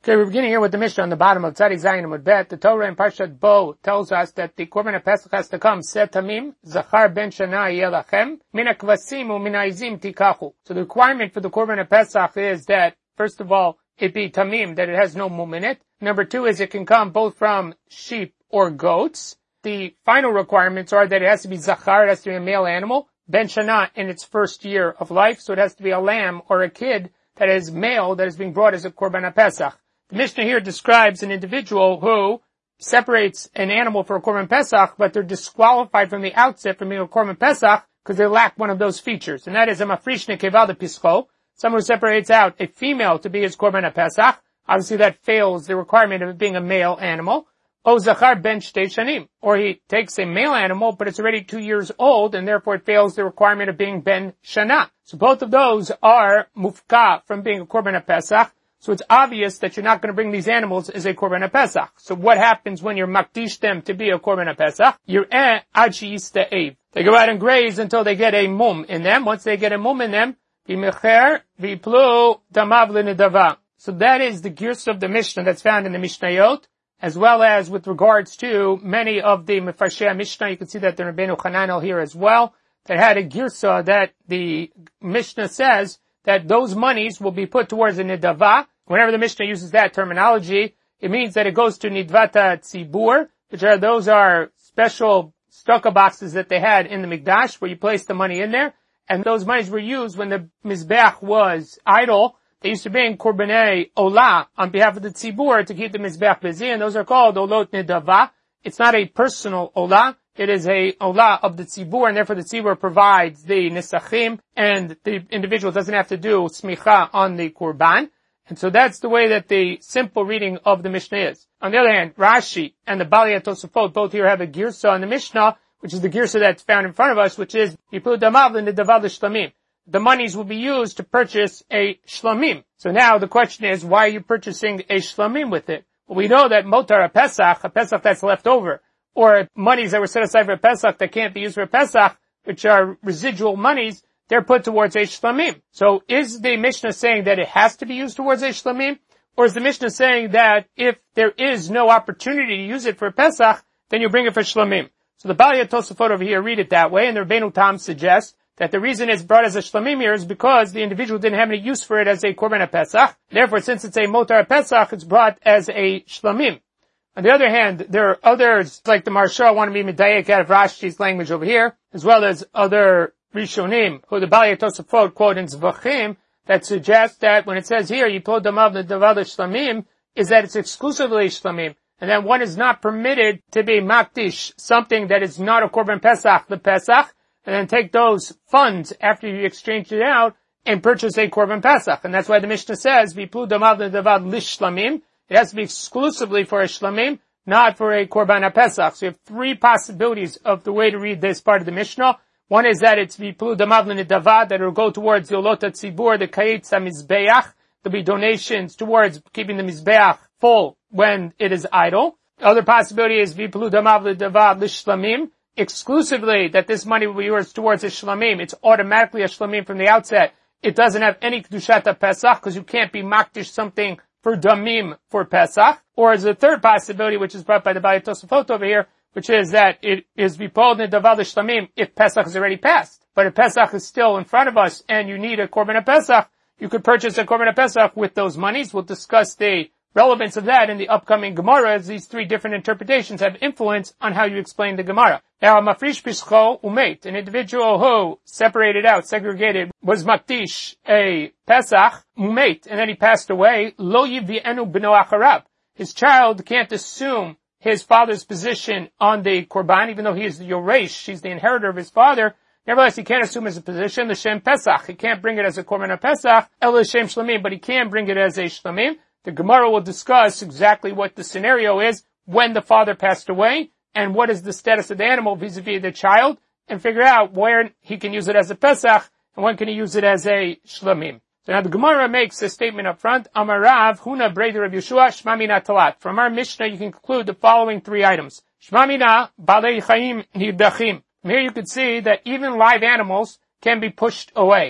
Okay, we're beginning here with the Mishnah on the bottom of Tzadik Zayin Amud Bet. The Torah in Parshat Bo tells us that the Korban HaPesach has to come, Set Tamim, Zachar ben Shana Yelachem, Min HaKvasim u'min ha'izim tikachu. So the requirement for the Korban HaPesach is that, first of all, it be Tamim, that it has no mum in it. Number two is it can come both from sheep or goats. The final requirements are that it has to be Zachar, it has to be a male animal, ben Shana in its first year of life, so it has to be a lamb or a kid that is male that is being brought as a Korban HaPesach. The Mishnah here describes an individual who separates an animal for a Korban Pesach, but they're disqualified from the outset from being a Korban Pesach because they lack one of those features. And that is a mafrishne keval pischo, someone who separates out a female to be his Korban Pesach. Obviously that fails the requirement of it being a male animal. O zachar ben shtei shanim, or he takes a male animal, but it's already 2 years old, and therefore it fails the requirement of being ben shana. So both of those are mufka from being a Korban Pesach. So it's obvious that you're not going to bring these animals as a Korban HaPesach. So what happens when you're makdish them to be a Korban HaPesach? You're ad she'ista eiv. They go out and graze until they get a mum in them. Once they get a mum in them, v'mecher v'plu damav l'nedava. So that is the gears of the Mishnah that's found in the Mishnayot, as well as with regards to many of the Mefarshei Mishnah. You can see that the Rabbeinu Hananel here as well, that had a girsa that the Mishnah says that those monies will be put towards a nidava. Whenever the Mishnah uses that terminology, it means that it goes to nidvata tzibur, which are, those are special stucco boxes that they had in the Mikdash, where you place the money in there, and those monies were used when the Mizbeach was idle. They used to bring korbanei olah on behalf of the tzibur to keep the Mizbeach busy, and those are called olot nidava. It's not a personal olah. It is a olah of the tzibur, and therefore the tzibur provides the nisachim, and the individual doesn't have to do smicha on the kurban. And so that's the way that the simple reading of the Mishnah is. On the other hand, Rashi and the Bali Tosafot both here have a girsa on the Mishnah, which is the girsa that's found in front of us, which is yipu damav l'nedavad l'shlamim. The monies will be used to purchase a shlamim. So now the question is, why are you purchasing a shlamim with it? Well, we know that motar a Pesach that's left over, or monies that were set aside for Pesach that can't be used for Pesach, which are residual monies, they're put towards a shlamim. So is the Mishnah saying that it has to be used towards a shlamim? Or is the Mishnah saying that if there is no opportunity to use it for Pesach, then you bring it for shlamim? So the Bali Tosafot over here read it that way, and the Rabbeinu Tam suggests that the reason it's brought as a shlamim here is because the individual didn't have any use for it as a Korban Pesach. Therefore, since it's a motar Pesach, it's brought as a shlamim. On the other hand, there are others, like the Maharsha, want to be medayek out of Rashi's language over here, as well as other Rishonim, who the Bali Tosafot quote in Zvachim, that suggests that when it says here, Yipod Damav L'Davad Shlamim, is that it's exclusively Shlamim, and that one is not permitted to be Makdish, something that is not a Korban Pesach, the Pesach, and then take those funds after you exchange it out and purchase a Korban Pesach. And that's why the Mishnah says, Yipod Damav L'Davad L'Shlamim. It has to be exclusively for a shlamim, not for a korban pesach. So you have three possibilities of the way to read this part of the Mishnah. One is that it's viplu damav l'nedava, that it will go towards the olot tzibur, the kayetz hamizbeach. There'll be donations towards keeping the mizbeach full when it is idle. The other possibility is viplu damav l'nedava l'shlamim, exclusively that this money will be used towards a shlamim. It's automatically a shlamim from the outset. It doesn't have any kedushat pesach because you can't be makdish something for damim for Pesach, or as a third possibility, which is brought by the Bali Tosafot over here, which is that it is vipod nedavad l'shlamim if Pesach is already passed. But if Pesach is still in front of us and you need a Korban Pesach, you could purchase a Korban Pesach with those monies. We'll discuss the relevance of that in the upcoming Gemara, as these three different interpretations have influence on how you explain the Gemara. Now, a mafrish pischo umeit, an individual who separated out, segregated, was makdish a Pesach, umeit, and then he passed away, lo yiv'enu b'no acharab. His child can't assume his father's position on the korban, even though he is the yoresh, he's the inheritor of his father. Nevertheless, he can't assume his position, the shem Pesach. He can't bring it as a korban Pesach, el shem shlamim, but he can bring it as a shlamim. The Gemara will discuss exactly what the scenario is when the father passed away and what is the status of the animal vis-a-vis the child, and figure out where he can use it as a Pesach and when can he use it as a shlamim. So now the Gemara makes a statement up front. Amarav Huna Breder of Yeshua Shmamina Talat. From our Mishnah you can conclude the following three items. Shmamina Balei Chaim Nidachim. From here you could see that even live animals can be pushed away.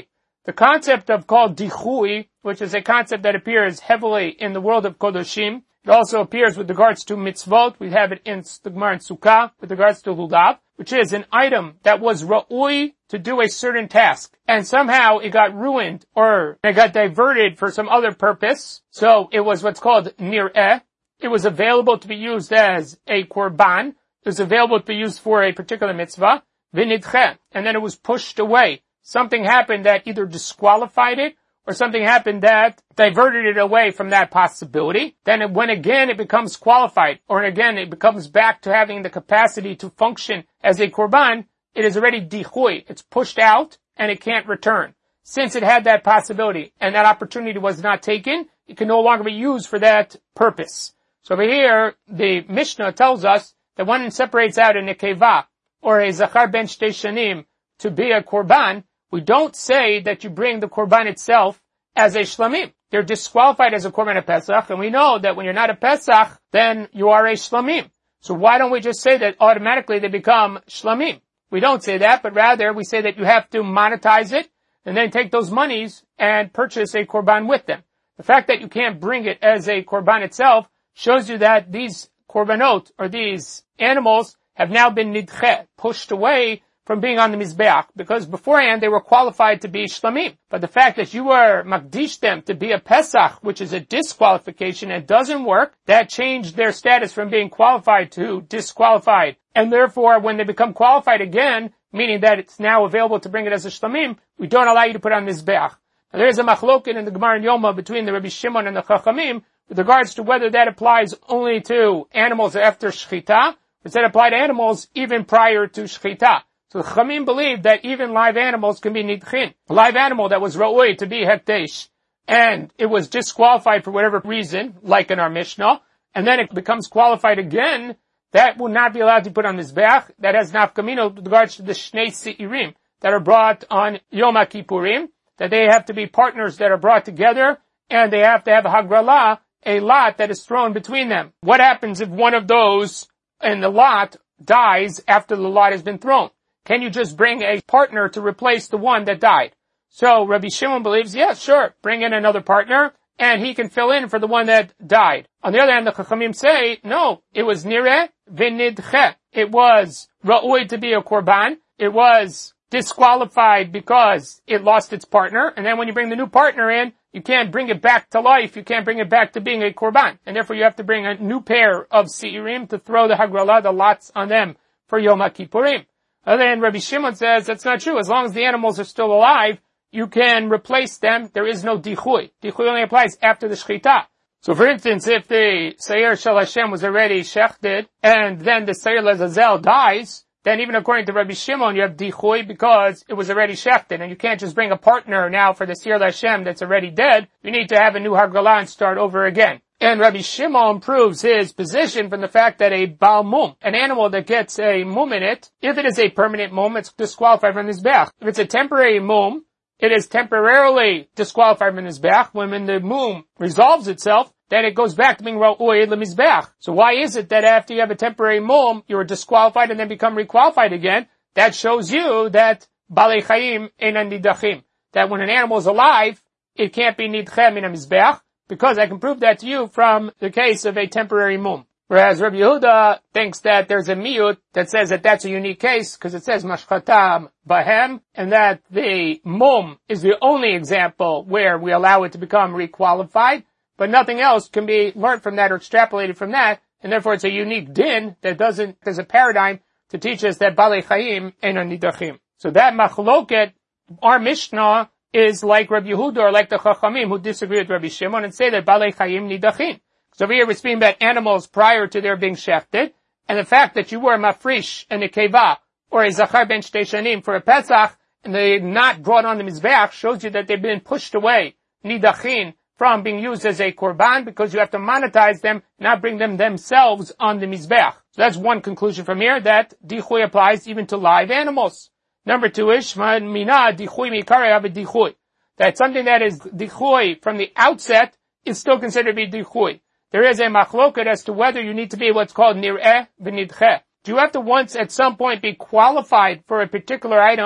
The concept of called dichui, which is a concept that appears heavily in the world of Kodoshim, it also appears with regards to mitzvot. We have it in the Gemara in Sukkah with regards to lulav, which is an item that was ra'ui to do a certain task. And somehow it got ruined or it got diverted for some other purpose. So it was what's called nir'eh. It was available to be used as a korban. It was available to be used for a particular mitzvah. V'nidcheh. And then it was pushed away. Something happened that either disqualified it or something happened that diverted it away from that possibility. Then when again it becomes qualified, or again it becomes back to having the capacity to function as a korban, it is already dichui. It's pushed out and it can't return. Since it had that possibility and that opportunity was not taken, it can no longer be used for that purpose. So over here, the Mishnah tells us that when it separates out a nekeva or a zachar ben shtei shanim to be a korban, we don't say that you bring the korban itself as a shlamim. They're disqualified as a korban of Pesach, and we know that when you're not a Pesach, then you are a shlamim. So why don't we just say that automatically they become shlamim? We don't say that, but rather we say that you have to monetize it, and then take those monies and purchase a korban with them. The fact that you can't bring it as a korban itself shows you that these korbanot, or these animals, have now been nidcheh, pushed away from being on the Mizbeach, because beforehand they were qualified to be shlamim. But the fact that you were makdish them to be a Pesach, which is a disqualification and doesn't work, that changed their status from being qualified to disqualified. And therefore, when they become qualified again, meaning that it's now available to bring it as a shlamim, we don't allow you to put on Mizbeach. Now there is a machloket in the Gemara and Yoma between the Rabbi Shimon and the Chachamim with regards to whether that applies only to animals after Shechita, or does that apply to animals even prior to Shechita. So the Chachamim believe that even live animals can be nidchin. A live animal that was ra'ui to be hekdesh, and it was disqualified for whatever reason, like in our Mishnah, and then it becomes qualified again, that will not be allowed to put on Mizbeach. That has nafkamino with regards to the Shnei Seirim that are brought on Yom Kippurim, that they have to be partners that are brought together, and they have to have a hagrala, a lot that is thrown between them. What happens if one of those in the lot dies after the lot has been thrown? Can you just bring a partner to replace the one that died? So Rabbi Shimon believes, yes, sure, bring in another partner, and he can fill in for the one that died. On the other hand, the Chachamim say, no, it was nireh v'nidcheh. It was ra'ui to be a korban. It was disqualified because it lost its partner, and then when you bring the new partner in, you can't bring it back to life, you can't bring it back to being a korban. And therefore you have to bring a new pair of seirim to throw the hagrala, the lots on them for Yom Kippurim. Other than Rabbi Shimon says that's not true. As long as the animals are still alive, you can replace them. There is no dichui. Dichui only applies after the shechita. So for instance, if the Seir Shel Hashem was already shechted, and then the Seir Lazazel dies, then even according to Rabbi Shimon, you have dichui because it was already shechted, and you can't just bring a partner now for the Seir Hashem that's already dead. You need to have a new Hargalah and start over again. And Rabbi Shimon proves his position from the fact that a Baal Mum, an animal that gets a mum in it, if it is a permanent mum, it's disqualified from this Mizbeach. If it's a temporary mum, it is temporarily disqualified from this Mizbeach. When the mum resolves itself, then it goes back to being Ra'ui L'Mizbeach. So why is it that after you have a temporary mum, you are disqualified and then become requalified again? That shows you that Balei Chaim Einan Nidachim. That when an animal is alive, it can't be Nidchem in a Mizbeach, because I can prove that to you from the case of a temporary mum. Whereas Rabbi Yehuda thinks that there's a miyut that says that that's a unique case, because it says mashchatam bahem, and that the mum is the only example where we allow it to become requalified, but nothing else can be learned from that or extrapolated from that, and therefore it's a unique din that there's a paradigm to teach us that Balei Chaim Einan Nidachim. So that machloket, our Mishnah, is like Rabbi Yehuda or like the Chachamim who disagree with Rabbi Shimon and say that Balei Chaim Nidachin. So over here we're speaking about animals prior to their being shechted, and the fact that you were a mafrish and a keva or a zachar ben shtei shanim for a Pesach and they're not brought on the Mizbeach shows you that they've been pushed away, Nidachin, from being used as a korban because you have to monetize them, not bring them themselves on the Mizbeach. So that's one conclusion from here, that dichui applies even to live animals. Number two is mina dichui mikare have a dichui. That something that is dichui from the outset is still considered to be dichui. There is a machloket as to whether you need to be what's called nir'eh v'nidcheh. Do you have to once at some point be qualified for a particular item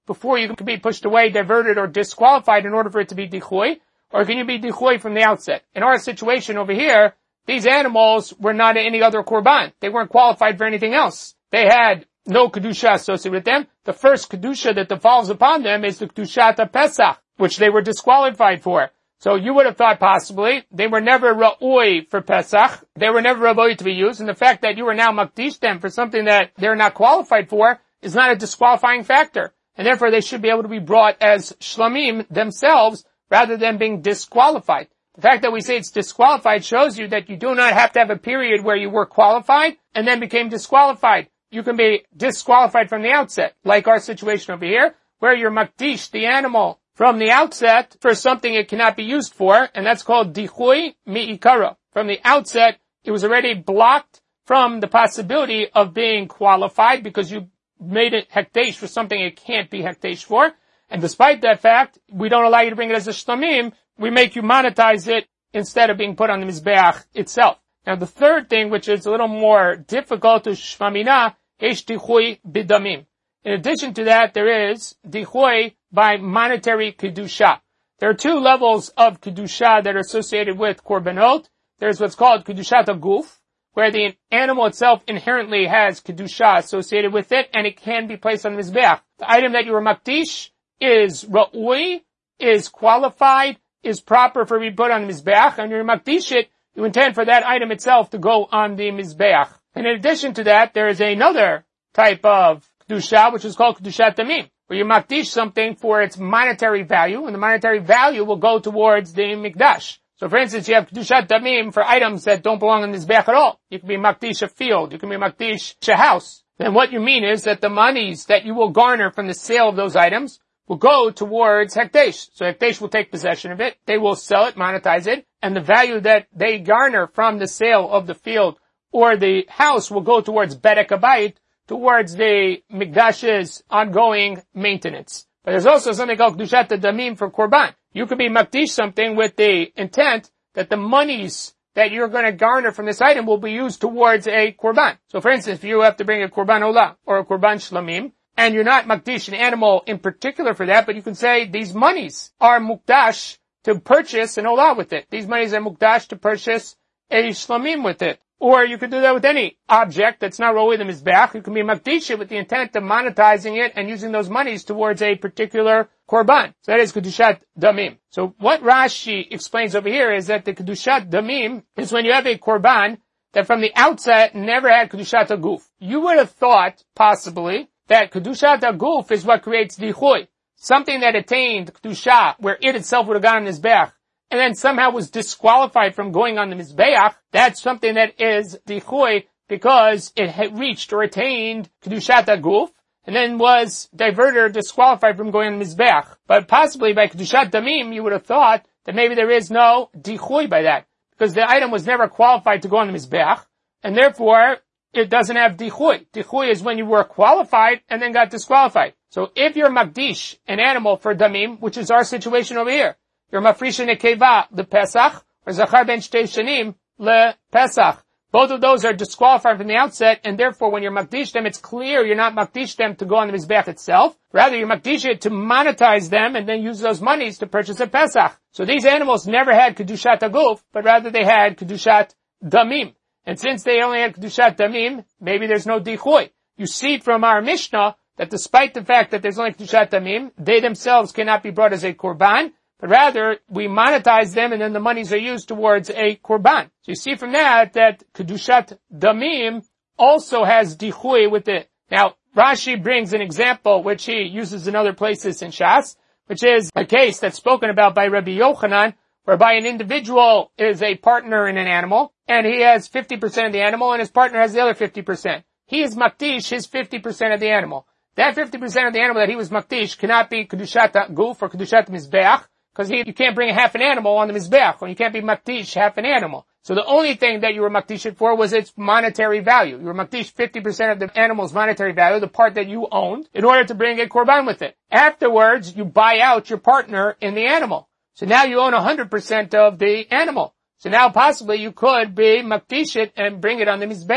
before you can be pushed away, diverted, or disqualified in order for it to be dichui? Or can you be dichui from the outset? In our situation over here, these animals were not any other korban. They weren't qualified for anything else. They had no kedusha associated with them. The first kedusha that devolves upon them is the kedushat Pesach, which they were disqualified for. So you would have thought possibly they were never ra'ui for Pesach. They were never ra'ui to be used. And the fact that you are now makdish them for something that they're not qualified for is not a disqualifying factor. And therefore they should be able to be brought as shlamim themselves rather than being disqualified. The fact that we say it's disqualified shows you that you do not have to have a period where you were qualified and then became disqualified. You can be disqualified from the outset, like our situation over here, where you're makdish the animal from the outset for something it cannot be used for, and that's called dichui mi'ikara. From the outset, it was already blocked from the possibility of being qualified because you made it hekdesh for something it can't be hekdesh for. And despite that fact, we don't allow you to bring it as a shlamim. We make you monetize it instead of being put on the mizbeach itself. Now the third thing, which is a little more difficult to shmamina, is dichui bidamim. In addition to that, there is dichui by monetary kedusha. There are two levels of kedusha that are associated with korbanot. There's what's called kedushat aguf, where the animal itself inherently has kedusha associated with it, and it can be placed on the mizbeach. The item that you were makdish is ra'ui, is qualified, is proper for being put on the mizbeach, and you're makdish it, you intend for that item itself to go on the mizbeach. And in addition to that, there is another type of kedusha, which is called kedushat damim, where you makdish something for its monetary value, and the monetary value will go towards the mikdash. So for instance, you have kedushat damim for items that don't belong in the mizbeach at all. You can be makdish a field, you can be makdish a house. Then what you mean is that the monies that you will garner from the sale of those items will go towards hekdesh. So hekdesh will take possession of it, they will sell it, monetize it, and the value that they garner from the sale of the field or the house will go towards bedek habayit, towards the mikdash's ongoing maintenance. But there's also something called kedushat damim for korban. You could be makdish something with the intent that the monies that you're going to garner from this item will be used towards a korban. So for instance, if you have to bring a korban olah or a korban shlamim, and you're not makdish an animal in particular for that, but you can say these monies are mukdash to purchase an olah with it. These monies are mukdash to purchase a shlamim with it. Or you could do that with any object that's not roi the mizbeach. You can be makdish it with the intent of monetizing it and using those monies towards a particular korban. So that is kedushat damim. So what Rashi explains over here is that the kedushat damim is when you have a korban that from the outset never had kedushat aguf. You would have thought, possibly, that kedushat aguf is what creates dichui. Something that attained kedusha, where it itself would have gone on the mizbeach, and then somehow was disqualified from going on the mizbeach, that's something that is dichui because it had reached or attained kedushat aguf, and then was diverted or disqualified from going on the mizbeach. But possibly by kedushat damim, you would have thought that maybe there is no dichui by that, because the item was never qualified to go on the mizbeach, and therefore it doesn't have dichui. Dichui is when you were qualified and then got disqualified. So if you're makdish an animal for damim, which is our situation over here, you're mafrish nekeva le Pesach, or zachar ben shtei shanim le Pesach. Both of those are disqualified from the outset, and therefore when you're makdish them, it's clear you're not makdish them to go on the mizbeach itself. Rather, you're makdish it to monetize them and then use those monies to purchase a Pesach. So these animals never had kedushat aguf, but rather they had kedushat damim. And since they only had kedushat damim, maybe there's no dichui. You see from our Mishnah that despite the fact that there's only kedushat damim, they themselves cannot be brought as a korban, but rather we monetize them and then the monies are used towards a korban. So you see from that kedushat damim also has dichui with it. Now, Rashi brings an example which he uses in other places in Shas, which is a case that's spoken about by Rabbi Yochanan, whereby an individual is a partner in an animal, and he has 50% of the animal, and his partner has the other 50%. He is makdish his 50% of the animal. That 50% of the animal that he was makdish cannot be kedushat guf or kedushat mizbeach, because you can't bring half an animal on the mizbeach, or you can't be makdish half an animal. So the only thing that you were makdish it for was its monetary value. You were makdish 50% of the animal's monetary value, the part that you owned, in order to bring a korban with it. Afterwards, you buy out your partner in the animal. So now you own 100% of the animal. So now possibly you could be makdish it and bring it on the mizbeach.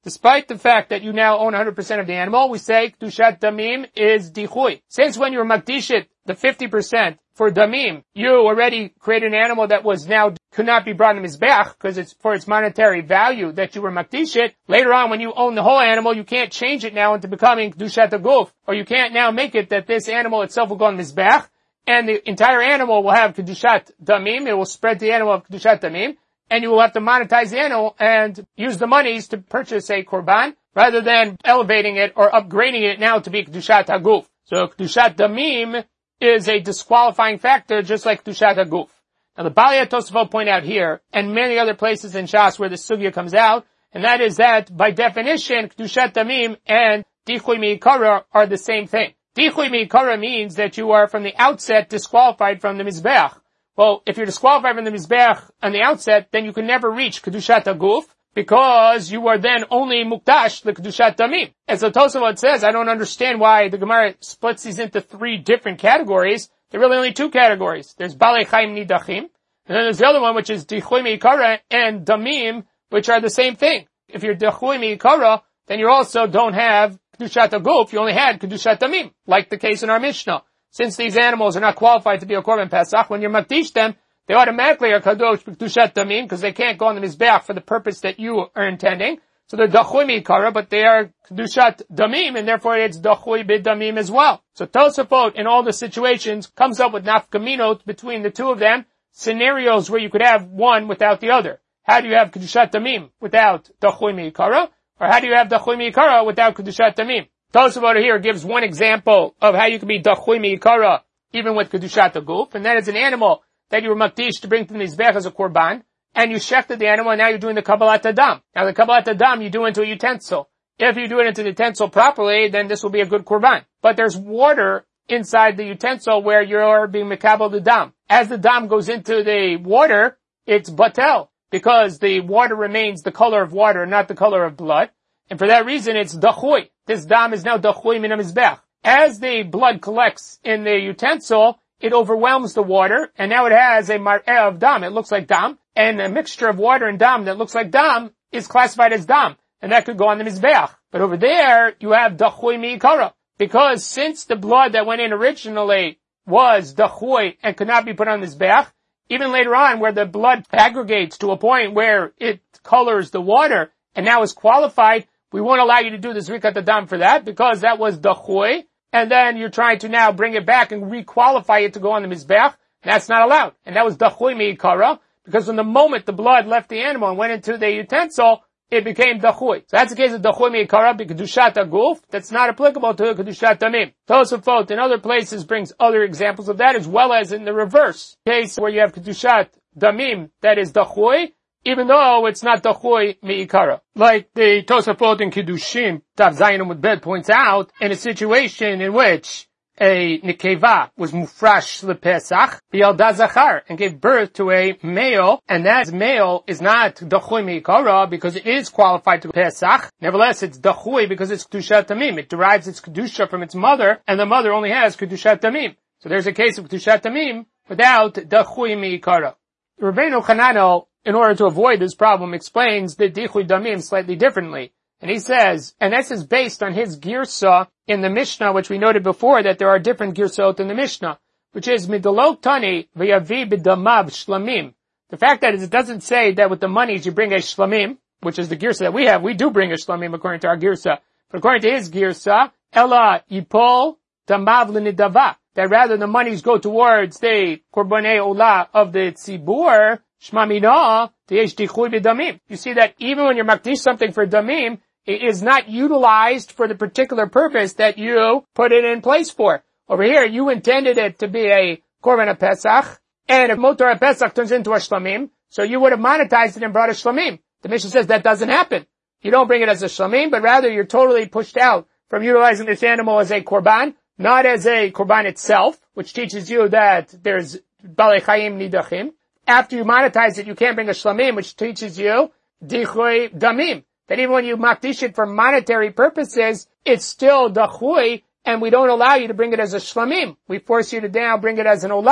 despite the fact that you now own 100% of the animal, we say Kedushat Damim is Dichui. Since when you were Makdishit, the 50% for Damim, you already created an animal that was now, could not be brought in Mizbeach, because it's for its monetary value that you were Makdishit. Later on, when you own the whole animal, you can't change it now into becoming Kedushat Aguf, or you can't now make it that this animal itself will go on Mizbeach, and the entire animal will have Kedushat Damim, it will spread the animal of Kedushat Damim, and you will have to monetize the animal and use the monies to purchase a korban, rather than elevating it or upgrading it now to be Kedushat Haguf. So Kedushat Damim is a disqualifying factor, just like Kedushat Haguf. Now the Balei Tosafot point out here, and many other places in Shas where the sugya comes out, and that is that, by definition, Kedushat Damim and Dichui Me'ikara are the same thing. Dichui Me'ikara means that you are from the outset disqualified from the Mizbeach. Well, if you're disqualified from the Mizbeach on the outset, then you can never reach Kedushat Haguf, because you are then only Mukdash the Kedushat Damim. As the Tosafot says, I don't understand why the Gemara splits these into 3 different categories. There are really only 2 categories. There's Balei Chaim Nidachim, and then there's the other one, which is Dichui Me'ikara and Damim, which are the same thing. If you're Dichui Me'ikara, then you also don't have Kedushat Haguf, you only had Kedushat Damim, like the case in our Mishnah. Since these animals are not qualified to be a Korban Pesach, when you Makdish them, they automatically are Kadosh Kedushat Damim, because they can't go on the Mizbeach for the purpose that you are intending. So they're Dachui Me'ikara, but they are Kedushat Damim, and therefore it's Dachui B'Damim as well. So Tosafot, in all the situations, comes up with nafkaminot between the 2 of them, scenarios where you could have one without the other. How do you have Kedushat Damim without Dachui Me'ikara? Or how do you have Dachui Me'ikara without Kedushat Damim? Tosafot here gives one example of how you can be Dachui Me'ikara even with Kedushat Haguf, and that is an animal that you were Makdish to bring to the Mizbech as a Korban, and you shechted the animal, and now you're doing the Kabbalat Adam. Now the Kabbalat Adam you do into a utensil. If you do it into the utensil properly, then this will be a good Korban. But there's water inside the utensil where you're being Mekabel the Dam. As the Dam goes into the water, it's Batel, because the water remains the color of water, not the color of blood. And for that reason, it's Dachui. This Dam is now Dachui min HaMizbech. As the blood collects in the utensil, it overwhelms the water, and now it has a mar'eh of Dam. It looks like Dam, and a mixture of water and Dam that looks like Dam is classified as Dam, and that could go on the Mizbeach. But over there, you have Dachui Me'ikara, because since the blood that went in originally was Dachui and could not be put on the Mizbeach, even later on where the blood aggregates to a point where it colors the water and now is qualified, we won't allow you to do the Zrikat Adam for that, because that was Dachui, and then you're trying to now bring it back and requalify it to go on the Mizbeach. That's not allowed. And that was Dachui Me'ikara, because from the moment the blood left the animal and went into the utensil, it became Dachui. So that's the case of Dachui Me'ikara, Kedushat Haguf. That's not applicable to Kedushat Damim. Tosafot in other places brings other examples of that, as well as in the reverse case where you have Kedushat Damim, that is Dachui, even though it's not Dachui Me'ikara. Like the Tosafot in Kiddushin, Tav Zayin Amud Bet points out, in a situation in which a Nekeva was Mufrash LePesach, B'Yalda Zachar, and gave birth to a male, and that male is not Dachui Me'ikara because it is qualified to Pesach. Nevertheless, it's Dachui because it's Kedushat Damim. It derives its Kedusha from its mother, and the mother only has Kedushat Damim. So there's a case of Kedushat Damim without Dachui Me'ikara. Rabbeinu Chananel, in order to avoid this problem, explains the Dichui Damim slightly differently. And he says, and this is based on his girsa in the Mishnah, which we noted before, that there are different girsot in the Mishnah, which is Midolog Tani V'yavi B'damav Shlamim. The fact that it doesn't say that with the monies you bring a Shlamim, which is the girsa that we have. We do bring a Shlamim according to our girsa. But according to his girsa, Ella Yipol Damav L'nidava, that rather the monies go towards the Korbanei Olah of the Tzibur, Shmamina, T'yesh Dichui B'damim. You see that even when you're makdish something for Damim, it is not utilized for the particular purpose that you put it in place for. Over here, you intended it to be a Korban Pesach, and if Motor Pesach turns into a Shlamim, so you would have monetized it and brought a Shlamim. The Mishnah says that doesn't happen. You don't bring it as a Shlamim, but rather you're totally pushed out from utilizing this animal as a Korban, not as a Korban itself, which teaches you that there's Balei Chaim Nidachim. After you monetize it, you can't bring a Shlamim, which teaches you Dichui Damim. That even when you makdish it for monetary purposes, it's still Dachui, and we don't allow you to bring it as a Shlamim. We force you to now bring it as an Olah,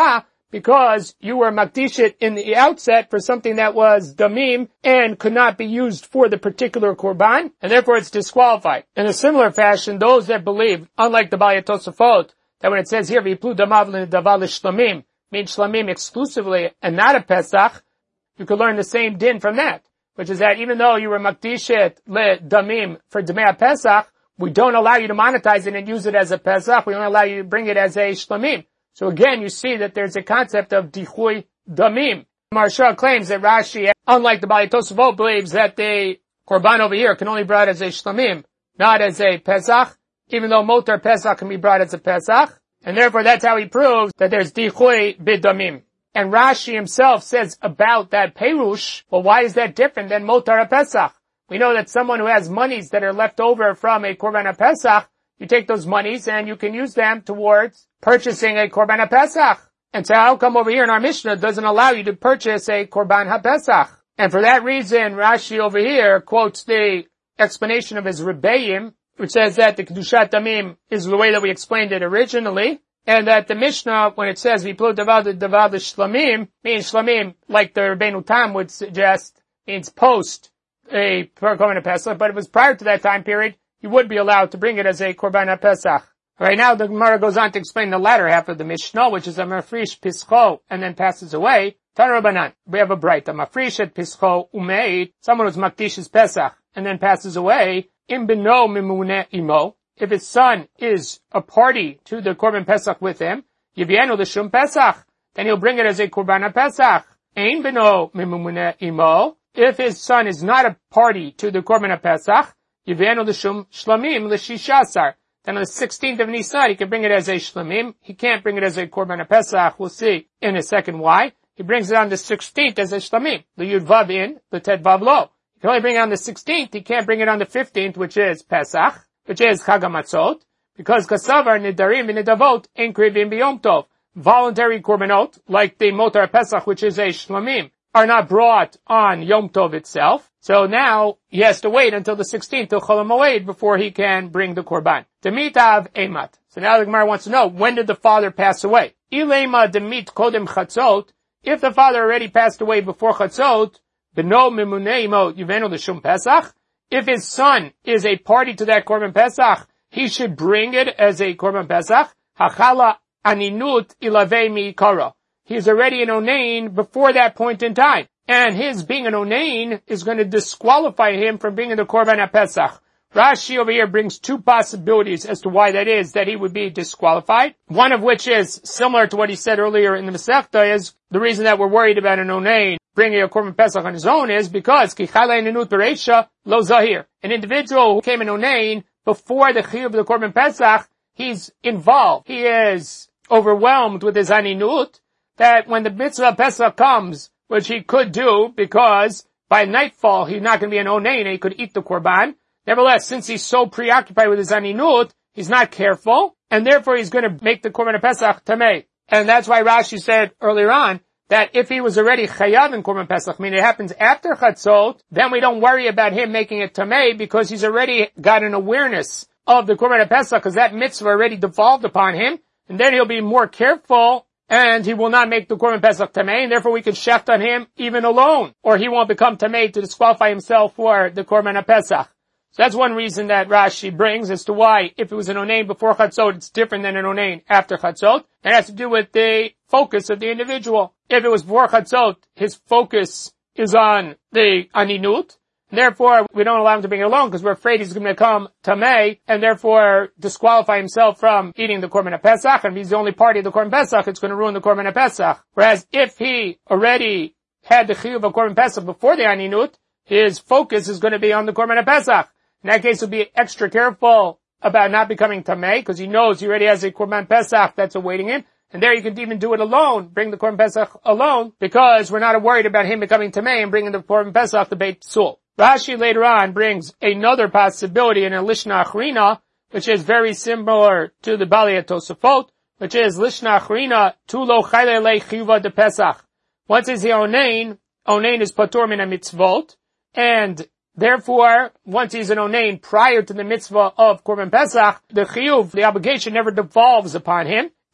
because you were makdishit in the outset for something that was damim and could not be used for the particular korban, and therefore it's disqualified. In a similar fashion, those that believe, unlike the Balei Tosafot, that when it says here, v'yiplu damav l'nedav l'shlamim, means shlamim exclusively and not a Pesach, you could learn the same din from that, which is that even though you were makdishet le damim for Demei Pesach, we don't allow you to monetize it and use it as a Pesach. We only allow you to bring it as a shlamim. So again, you see that there's a concept of dichui damim. Maharsha claims that Rashi, unlike the Balei Tosafot, believes that the korban over here can only be brought as a shlamim, not as a Pesach, even though motor Pesach can be brought as a Pesach. And therefore that's how he proves that there's dichui bidamim. And Rashi himself says about that perush, well, why is that different than motar Pesach? We know that someone who has monies that are left over from a korban Pesach, you take those monies and you can use them towards purchasing a korban Pesach. And so how come over here in our Mishnah doesn't allow you to purchase a korban HaPesach? And for that reason, Rashi over here quotes the explanation of his Rebbeim, which says that the Kedushat Damim is the way that we explained it originally, and that the Mishnah, when it says V'yiplu davav l'shlamim, means shlamim, like the Rabbeinu Tam would suggest, means post a korban Pesach, but it was prior to that time period, you would be allowed to bring it as a korban Pesach. Right now, the Gemara goes on to explain the latter half of the Mishnah, which is a mafrish pischo, and then passes away. Tana Rabbanan, we have a bright, a mafrish at pischo umeid, someone who's makdish Pesach, and then passes away. Im beno mimune imo, if his son is a party to the korban Pesach with him, yivienu l'shum Pesach, then he'll bring it as a korban Pesach. Ein beno mimune imo, if his son is not a party to the korban Pesach, yivienu l'shum shlamim l'shishasar, then on the 16th of Nisan, he can bring it as a shlamim. He can't bring it as a korban Pesach. We'll see in a second why. He brings it on the 16th as a shlamim. The yud vav in, the tet vav lo. He can only bring it on the 16th. He can't bring it on the 15th, which is Pesach, which is Chag HaMatzot, because kasavar nidarim v'nidavot ein krivim b'yom tov. Voluntary korbanot, like the motar Pesach, which is a shlamim, are not brought on Yom Tov itself. So now he has to wait until the 16th till Chol HaMoed before he can bring the korban. Demitav emat. So now the Gemara wants to know, when did the father pass away? Ilema demit kodem chatzot. If the father already passed away before chatzot, beno mimuneimo yuvenu l'shum Pesach. If his son is a party to that korban Pesach, he should bring it as a korban Pesach. Hachala aninut ilavei miikara. He's already an onain before that point in time. And his being an onain is going to disqualify him from bringing the korban Pesach. Rashi over here brings two possibilities as to why that is, that he would be disqualified. One of which is similar to what he said earlier in the Masechta, is the reason that we're worried about an onain bringing a korban Pesach on his own is because kichalei nenut bereisha lo zahir. An individual who came an onain before the chiyuv of the korban Pesach, he's involved. He is overwhelmed with his aninut, that when the mitzvah Pesach comes, which he could do because by nightfall he's not going to be an onain and he could eat the korban. Nevertheless, since he's so preoccupied with his aninut, he's not careful, and therefore he's going to make the korban Pesach tamei. And that's why Rashi said earlier on that if he was already chayav in korban Pesach, meaning it happens after chatzot, then we don't worry about him making it tamei because he's already got an awareness of the korban Pesach because that mitzvah already devolved upon him, and then he'll be more careful and he will not make the korban Pesach tamei, and therefore we can shecht on him even alone, or he won't become tamei to disqualify himself for the korban Pesach. So that's one reason that Rashi brings as to why, if it was an onain before chatzot, it's different than an onain after chatzot. That has to do with the focus of the individual. If it was before chatzot, his focus is on the aninut. Therefore, we don't allow him to bring it alone because we're afraid he's going to become tamei and therefore disqualify himself from eating the korban Pesach. And if he's the only party of the korban Pesach, it's going to ruin the korban Pesach. Whereas if he already had the chiyuv of korban Pesach before the aninut, his focus is going to be on the korban Pesach. In that case, he'll be extra careful about not becoming tamei because he knows he already has a korban Pesach that's awaiting him. And there you can even do it alone, bring the korban Pesach alone, because we're not worried about him becoming tamei and bringing the korban Pesach to Beit Sul. Rashi later on brings another possibility in a Lishna Achrina, which is very similar to the Balei Tosafot, which is Lishna Achrina tu lo chayle le chiyuva de Pesach. Once is the onain is patur min mitzvot, and therefore, once he's an onain prior to the mitzvah of korban Pesach, the chiyuv, the obligation never devolves upon him.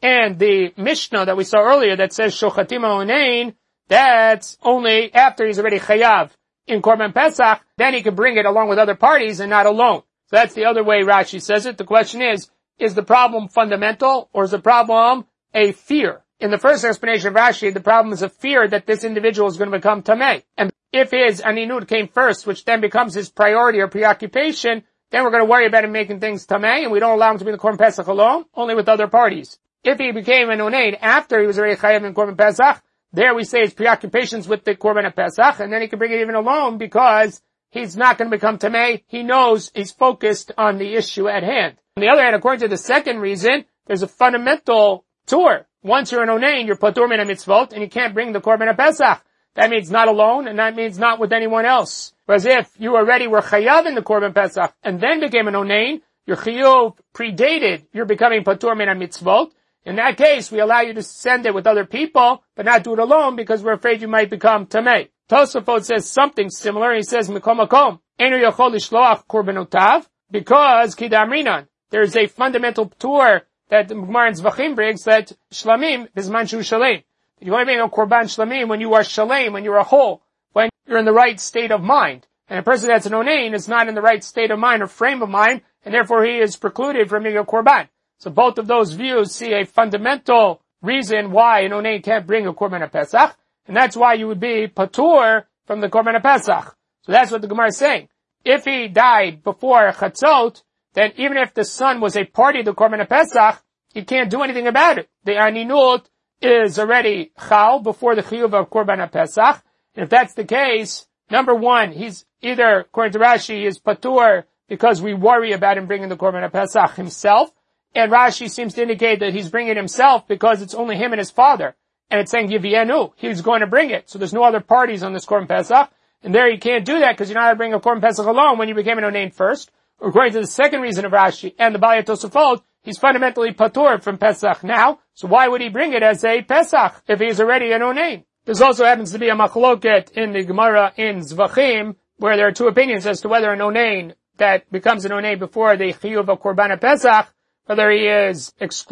And the Mishnah that we saw earlier that says Shochatim Onein, that's only after he's already Chayav in Korban Pesach, then he can bring it along with other parties and not alone. So that's the other way Rashi says it. The question is the problem fundamental or is the problem a fear? In the first explanation of Rashi, the problem is a fear that this individual is going to become Tameh. And if his Aninut came first, which then becomes his priority or preoccupation, then we're going to worry about him making things Tameh, and we don't allow him to be in the Korban Pesach alone, only with other parties. If he became an Onein after he was already Chayav in Korban Pesach, there we say his preoccupations with the Korban Pesach, and then he can bring it even alone because he's not going to become Tameh. He knows he's focused on the issue at hand. On the other hand, according to the second reason, there's a fundamental tour. Once you're an Onein, you're Patur min mitzvot, and you can't bring the Korban Pesach. That means not alone, and that means not with anyone else. Whereas if you already were Chayav in the Korban Pesach, and then became an Onein, your Chiyuv predated your becoming Patur min mitzvot. In that case, we allow you to send it with other people, but not do it alone because we're afraid you might become Tameh. Tosafot says something similar. He says, Mikom Makom, Einu Yachol Lishloach Korbanotav, because Kidamrinan. There's a fundamental tour that the Gemara in Zvachim brings that Shlamim is Manshu Shalem. You only bring a Korban Shlamim when you are Shalem, when you're a whole, when you're in the right state of mind. And a person that's an Onein is not in the right state of mind or frame of mind, and therefore he is precluded from being a Korban. So both of those views see a fundamental reason why an Onein can't bring a Korban Pesach, and that's why you would be Patur from the Korban Pesach. So that's what the Gemara is saying. If he died before Chatzot, then even if the son was a party to the Korban Pesach, he can't do anything about it. The Aninut is already Chal before the Chiyuv of Korban Pesach, and if that's the case, number one, he's either, according to Rashi, he is Patur because we worry about him bringing the Korban Pesach himself, and Rashi seems to indicate that he's bringing it himself because it's only him and his father. And it's saying Yivienu, he's going to bring it. So there's no other parties on this Korban Pesach. And there you can't do that because you're not going to bring a Korban Pesach alone when you became an Onein first. Or according to the second reason of Rashi and the Balei Tosafot, he's fundamentally Patur from Pesach now. So why would he bring it as a Pesach if he's already an Onein? This also happens to be a machloket in the Gemara in Zvachim, where there are two opinions as to whether an Onein that becomes an Onein before the Chiyuv of Korban Pesach, whether he is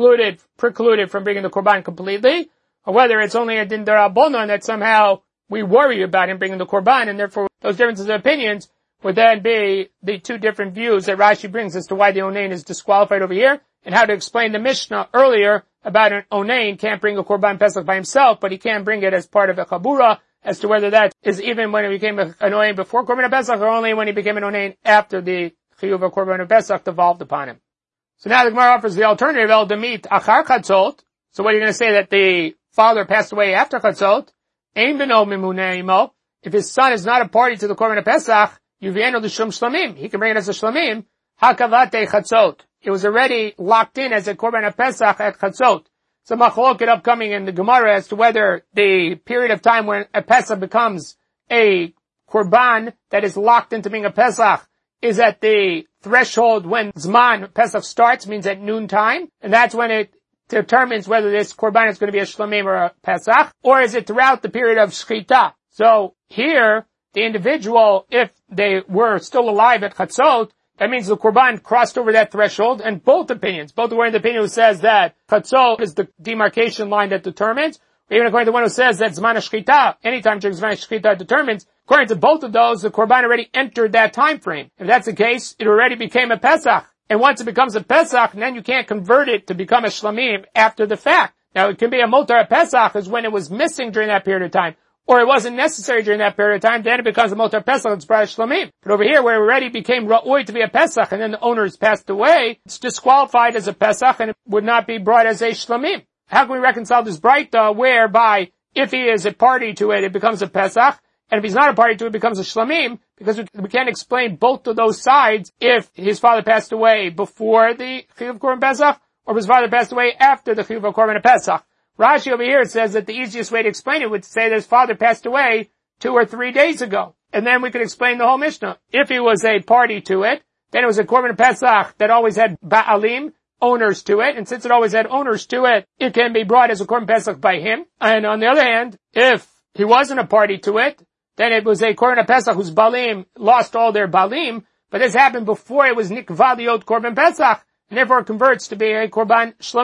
precluded from bringing the Korban completely, or whether it's only a din d'Rabbanan that somehow we worry about him bringing the Korban, and therefore those differences of opinions would then be the two different views that Rashi brings as to why the Onein is disqualified over here, and how to explain the Mishnah earlier about an Onein can't bring a Korban Pesach by himself, but he can bring it as part of a Chabura, as to whether that is even when he became an Onein before Korban Pesach, or only when he became an Onein after the Chiyuv of Korban Pesach devolved upon him. So now the Gemara offers the alternative, El Demit Achar Chatzot. So what are you going to say, that the father passed away after Chatzot? Ein beno mimuneh imo. If his son is not a party to the Korban Pesach, Yuvienu l'shum shlamim. He can bring it as a shlamim. Hakavate Chatzot. It was already locked in as a Korban Pesach at Chatzot. So machloket upcoming in the Gemara as to whether the period of time when a Pesach becomes a Korban that is locked into being a Pesach is at the threshold when Zman Pesach starts, means at noontime, and that's when it determines whether this Korban is going to be a Shlamim or a Pesach, or is it throughout the period of Shchita? So here, the individual, if they were still alive at Chatzot, that means the Korban crossed over that threshold, and both opinions, both the one in the opinion who says that Chatzot is the demarcation line that determines, or even according to the one who says that Zman Shchita, anytime during Zman Shchita determines, according to both of those, the Korban already entered that time frame. If that's the case, it already became a Pesach. And once it becomes a Pesach, then you can't convert it to become a Shlamim after the fact. Now, it can be a Motar Pesach is when it was missing during that period of time, or it wasn't necessary during that period of time, then it becomes a Motar Pesach, it's brought a Shlamim. But over here, where it already became Ra'oi to be a Pesach, and then the owners passed away, it's disqualified as a Pesach, and it would not be brought as a Shlamim. How can we reconcile this Braita, whereby, if he is a party to it, it becomes a Pesach, and if he's not a party to it, it becomes a Shlamim, because we can't explain both of those sides if his father passed away before the Chiyuv Korban Pesach, or if his father passed away after the Chiyuv Korban Pesach. Rashi over here says that the easiest way to explain it would say that his father passed away 2 or 3 days ago. And then we could explain the whole Mishnah. If he was a party to it, then it was a Korban Pesach that always had Ba'alim, owners to it, and since it always had owners to it, it can be brought as a Korban Pesach by him. And on the other hand, if he wasn't a party to it, then it was a Korban Pesach whose Balim lost all their Balim, but this happened before it was Nikvaliot Korban Pesach, and therefore it converts to be a Korban Shlamim.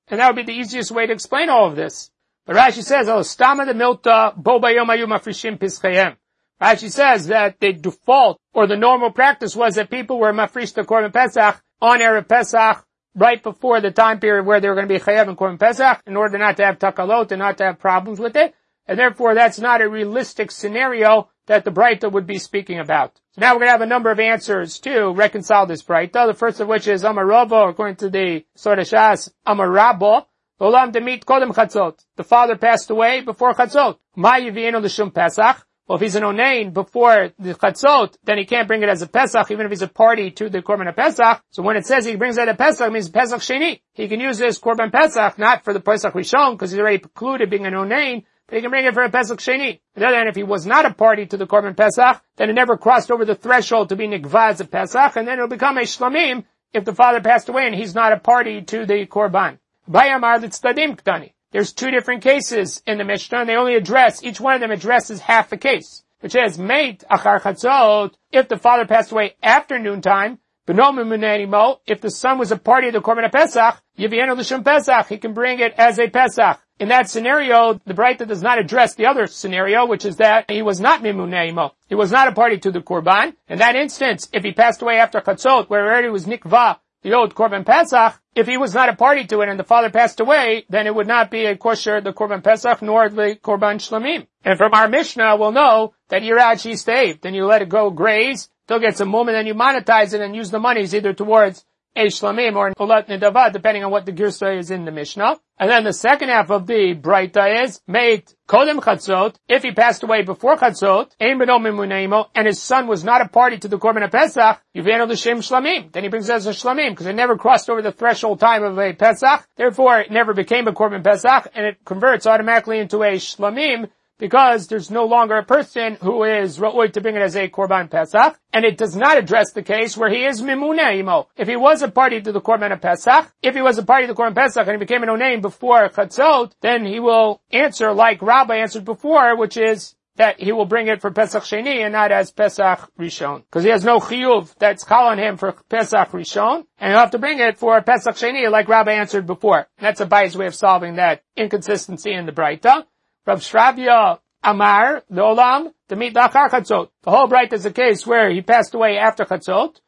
And that would be the easiest way to explain all of this. But Rashi says, oh, stama de milta, bo bayom ayu mafrishim pischayim. Rashi says that the default, or the normal practice was that people were mafrish the Korban Pesach on Erev Pesach, right before the time period where they were going to be chayav in Korban Pesach, in order not to have takalot and not to have problems with it. And therefore, that's not a realistic scenario that the Braita would be speaking about. So now we're going to have a number of answers to reconcile this Braita. The first of which is Amarava, according to the Sort of Shas, Amarabo, Olam Demit Kodem Chatzot. The father passed away before Chatzot. Ma Yivienu L'Shum Pesach. Well, if he's an onain before the Chatzot, then he can't bring it as a Pesach, even if he's a party to the Korban Pesach. So when it says he brings it as a Pesach, it means Pesach Sheni. He can use this Korban Pesach, not for the Pesach Rishon, because he's already precluded being an onain, but he can bring it for a Pesach Sheni. On the other hand, if he was not a party to the Korban Pesach, then it never crossed over the threshold to be Nikva as a Pesach, and then it'll become a Shlamim if the father passed away and he's not a party to the Korban. Bayamar L'Tzdadim Ktani. There's two different cases in the Mishnah, and they only address, each one of them addresses half a case, which is, Meit Achar Chatzot, if the father passed away after noontime, B'no Mimunei, if the son was a party of the Korban Pesach, Yivienu L'Shum Pesach, he can bring it as a Pesach. In that scenario, the Braita does not address the other scenario, which is that he was not Mimunei. He was not a party to the Korban. In that instance, if he passed away after Chatzot, where already was Nikva, the old Korban Pesach, if he was not a party to it and the father passed away, then it would not be a kosher, the Korban Pesach, nor the Korban Shlamim. And from our Mishnah, we'll know that Yirad she staved. Then you let it go graze, till it gets a moment, then you monetize it and use the monies either towards a Shlamim or an Ulat Nedava, depending on what the Girsa is in the Mishnah. And then the second half of the Braita is, made Kodem Chatzot, if he passed away before Chatzot, Ein B'no Mimuneimo, and his son was not a party to the Korban Pesach, Yivienu L'Shem Shlamim. Then he brings it as a Shlamim, because it never crossed over the threshold time of a Pesach, therefore it never became a Korban Pesach, and it converts automatically into a Shlamim, because there's no longer a person who is ra'oi to bring it as a Korban Pesach, and it does not address the case where he is Mimunei Imo. If he was a party to the Korban Pesach, if he was a party to the Korban Pesach and he became an onaim before Chatzot, then he will answer like Rabbi answered before, which is that he will bring it for Pesach Sheni and not as Pesach Rishon. Because he has no chiyuv that's call on him for Pesach Rishon, and he'll have to bring it for Pesach Sheni like Rabbi answered before. That's a biased way of solving that inconsistency in the Braita. Rav Shravya Amar, the Olam, to meet Lachar Chatzot. The whole Braita is a case where he passed away after Chatzot.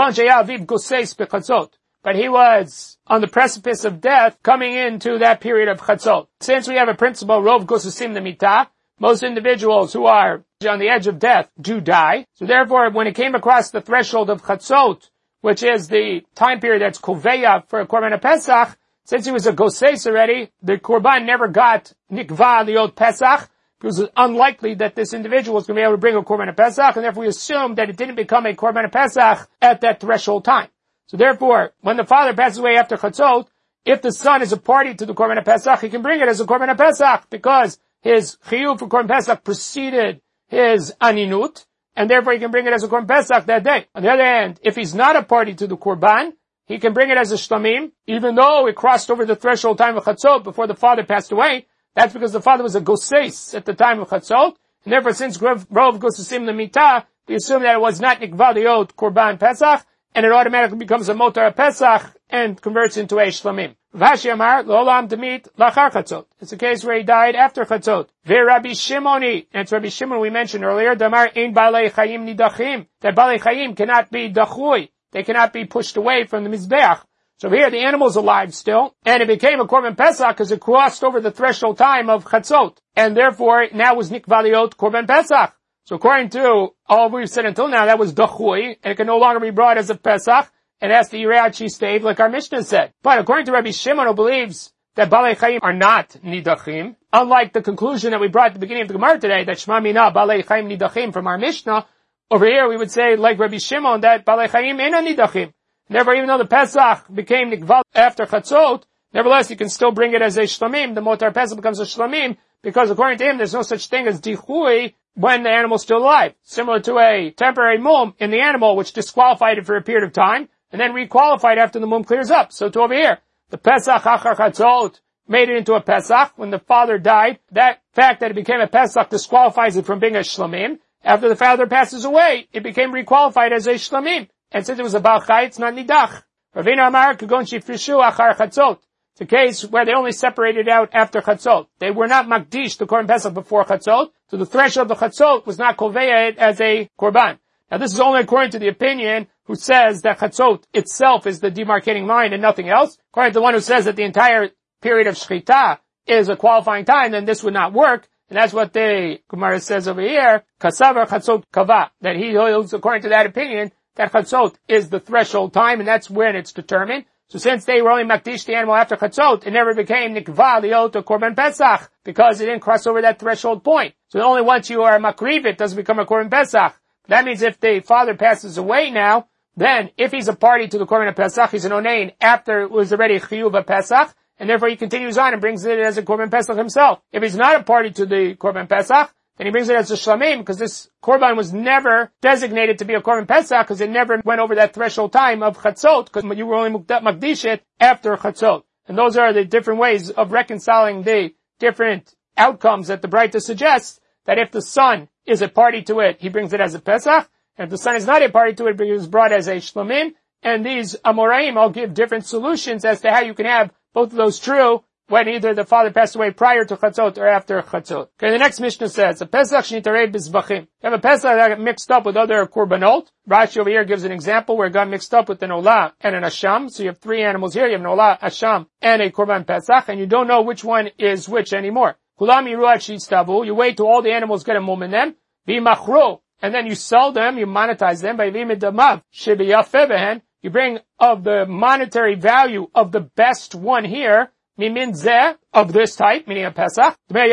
But he was on the precipice of death coming into that period of Chatzot. Since we have a principle, Rov Gosusim the Mitah, most individuals who are on the edge of death do die. So therefore, when it came across the threshold of Chatzot, which is the time period that's Koveya for a Korban Pesach, since he was a Goses already, the Korban never got Nikva Liot Pesach, because it's unlikely that this individual was going to be able to bring a Korban Pesach, and therefore we assume that it didn't become a Korban Pesach at that threshold time. So therefore, when the father passes away after Chatzot, if the son is a party to the Korban Pesach, he can bring it as a Korban Pesach, because his Chiyuv for Korban Pesach preceded his Aninut, and therefore he can bring it as a Korban Pesach that day. On the other hand, if he's not a party to the Korban, he can bring it as a Shlamim, even though it crossed over the threshold time of Chatzot before the father passed away. That's because the father was a Goses at the time of Chatzot, and therefore since Rov Gosusim L'Mitah, we assume that it was not Nikva Liot Korban Pesach, and it automatically becomes a Motar Pesach, and converts into a Shlamim. Vashi Amar, L'Olam Demit Lachar Chatzot. It's a case where he died after Chatzot. Rabbi Shimoni, and it's Rabbi Shimon we mentioned earlier, Damar Ein Balei Chayim Nidachim, that Balei Chayim cannot be Dachui. They cannot be pushed away from the Mizbeach. So here the animal's alive still, and it became a Korban Pesach because it crossed over the threshold time of Chatzot. And therefore, it now was Nikva Liot Korban Pesach. So according to all we've said until now, that was Dachui, and it can no longer be brought as a Pesach, and has the Yirad she staved, like our Mishnah said. But according to Rabbi Shimon, who believes that Balei Chayim are not Nidachim, unlike the conclusion that we brought at the beginning of the Gemara today, that Shema Mina Balei Chayim Nidachim from our Mishnah, over here we would say, like Rabbi Shimon, that Balei Chayim ain't Nidachim. Therefore, even though the Pesach became Nikval after Chatzot, nevertheless, you can still bring it as a Shlamim. The Motar Pesach becomes a Shlamim, because according to him, there's no such thing as Dichui when the animal's still alive. Similar to a temporary mum in the animal, which disqualified it for a period of time, and then requalified after the mum clears up. So to over here, the Pesach Achar Chatzot made it into a Pesach when the father died. That fact that it became a Pesach disqualifies it from being a Shlamim. After the father passes away, it became requalified as a Shlamim. And since it was a Baal Chai, it's not Nidach. Ravina Amar Kagon Shifrishu Achar Chatzot. It's a case where they only separated out after Chatzot. They were not Makdish, the Korban Pesach, before Chatzot, so the threshold of Chatzot was not Koveya it as a Korban. Now this is only according to the opinion who says that Chatzot itself is the demarcating line and nothing else. According to the one who says that the entire period of Shechita is a qualifying time, then this would not work. And that's what the Gemara says over here, Kasavar Chatzot Kava, that he holds, according to that opinion, that Chatzot is the threshold time, and that's when it's determined. So since they were only Makdish the animal after Chatzot, it never became Nikva Liot or Korban Pesach, because it didn't cross over that threshold point. So only once you are Makriv, it doesn't become a Korban Pesach. That means if the father passes away now, then if he's a party to the Korban Pesach, he's an Onein after it was already Chiyuv Pesach, and therefore he continues on and brings it as a Korban Pesach himself. If he's not a party to the Korban Pesach, then he brings it as a Shlamim, because this Korban was never designated to be a Korban Pesach, because it never went over that threshold time of Chatzot, because you were only Makdish it after Chatzot. And those are the different ways of reconciling the different outcomes that the Braita suggests, that if the son is a party to it, he brings it as a Pesach, and if the son is not a party to it, it is brought as a Shlamim, and these Amoraim all give different solutions as to how you can have both of those true, when either the father passed away prior to Chatzot or after Chatzot. Okay, the next Mishnah says, a Pesach shnitarei b'zvachim. You have a Pesach that got mixed up with other korbanot. Rashi over here gives an example where it got mixed up with an olah and an asham. So you have three animals here. You have an olah, asham, and a korban Pesach, and you don't know which one is which anymore. Kulam yiruat shitstavu. You wait till all the animals get a mum in them. V'machro. And then you sell them, you monetize them by v'midamav. Shebiyafeh behen. You bring of the monetary value of the best one here, mimin zeh, of this type, meaning a Pesach.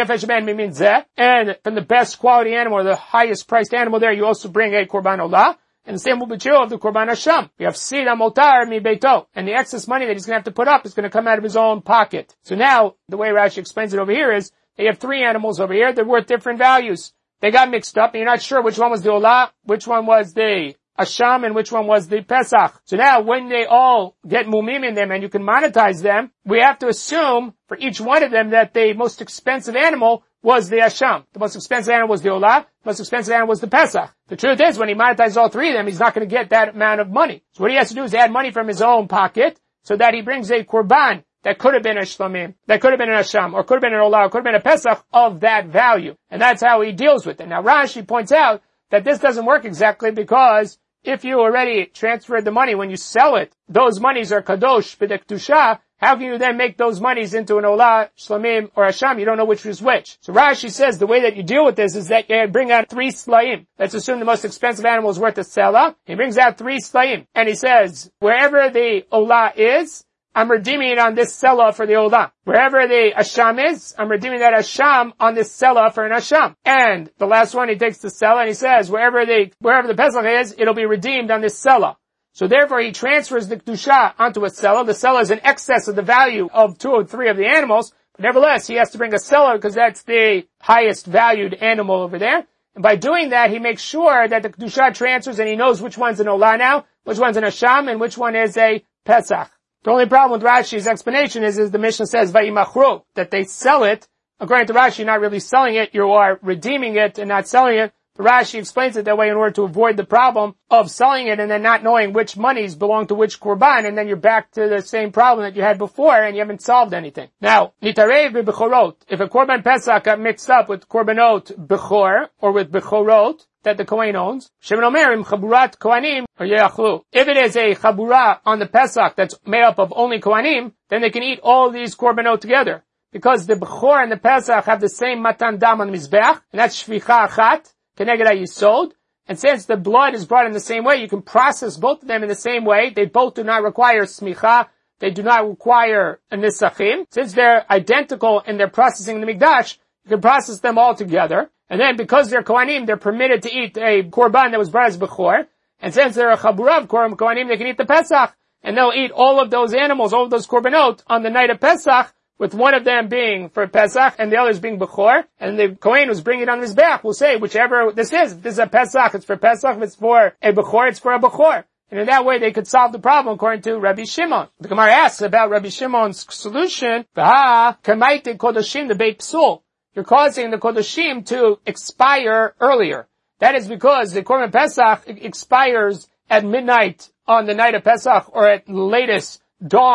And from the best quality animal, or the highest priced animal there, you also bring a Korban Olah. And the same will be true of the Korban Hasham. You have Sid Amotar mi beito. And the excess money that he's going to have to put up is going to come out of his own pocket. So now, the way Rashi explains it over here is, they have three animals over here, they're worth different values. They got mixed up, and you're not sure which one was the Olah, which one was the Asham, and which one was the Pesach. So now, when they all get mumim in them and you can monetize them, we have to assume for each one of them that the most expensive animal was the Asham. The most expensive animal was the Olah. The most expensive animal was the Pesach. The truth is, when he monetizes all three of them, he's not going to get that amount of money. So what he has to do is add money from his own pocket so that he brings a Korban that could have been a Shlamim, that could have been an Asham, or could have been an Olah, or could have been a Pesach of that value. And that's how he deals with it. Now Rashi points out that this doesn't work exactly because if you already transferred the money when you sell it, those monies are kadosh b'dektusha. How can you then make those monies into an olah, shlamim, or asham? You don't know which is which. So Rashi says the way that you deal with this is that you bring out three slaim. Let's assume the most expensive animal is worth a selah. He brings out three slaim, and he says, wherever the olah is, I'm redeeming it on this selah for the olah. Wherever the asham is, I'm redeeming that asham on this selah for an asham. And the last one, he takes the selah and he says, wherever the Pesach is, it'll be redeemed on this selah. So therefore, he transfers the kedusha onto a selah. The selah is in excess of the value of 2 or 3 of the animals. But nevertheless, he has to bring a selah because that's the highest valued animal over there. And by doing that, he makes sure that the kedusha transfers and he knows which one's an olah now, which one's an asham, and which one is a Pesach. The only problem with Rashi's explanation is the Mishnah says, Vayimachru, that they sell it. According to Rashi, you're not really selling it, you are redeeming it and not selling it. But Rashi explains it that way in order to avoid the problem of selling it and then not knowing which monies belong to which korban, and then you're back to the same problem that you had before and you haven't solved anything. Now, Nitarev b'Bechorot, if a Korban Pesach got mixed up with Korbanot Bechor, or with Bechorot, that the Kohen owns, Shemin Omerim Chaburat Kohanim or Yeachlu. If it is a Chabura on the Pesach that's made up of only Kohanim, then they can eat all these Korbanot together. Because the Bechor and the Pesach have the same Matan Dam on the Mizbeach, and that's Shvicha Achat, Keneged HaYisod. And since the blood is brought in the same way, you can process both of them in the same way. They both do not require Smicha. They do not require a Nisachim. Since they're identical in their processing in the Mikdash, you can process them all together. And then because they're Kohanim, they're permitted to eat a Korban that was brought as Bechor. And since they're a Chabura of Kohanim, they can eat the Pesach. And they'll eat all of those animals, all of those Korbanot on the night of Pesach, with one of them being for Pesach and the others being Bechor. And the Kohen who's bringing it on his back will say, whichever this is, if this is a Pesach, it's for Pesach. If it's for a Bechor, it's for a Bechor. And in that way, they could solve the problem according to Rabbi Shimon. The Gemara asks about Rabbi Shimon's solution. Kamaite Kodoshim the Beit Psul. You're causing the Kodoshim to expire earlier. That is because the Korban Pesach expires at midnight on the night of Pesach, or at latest dawn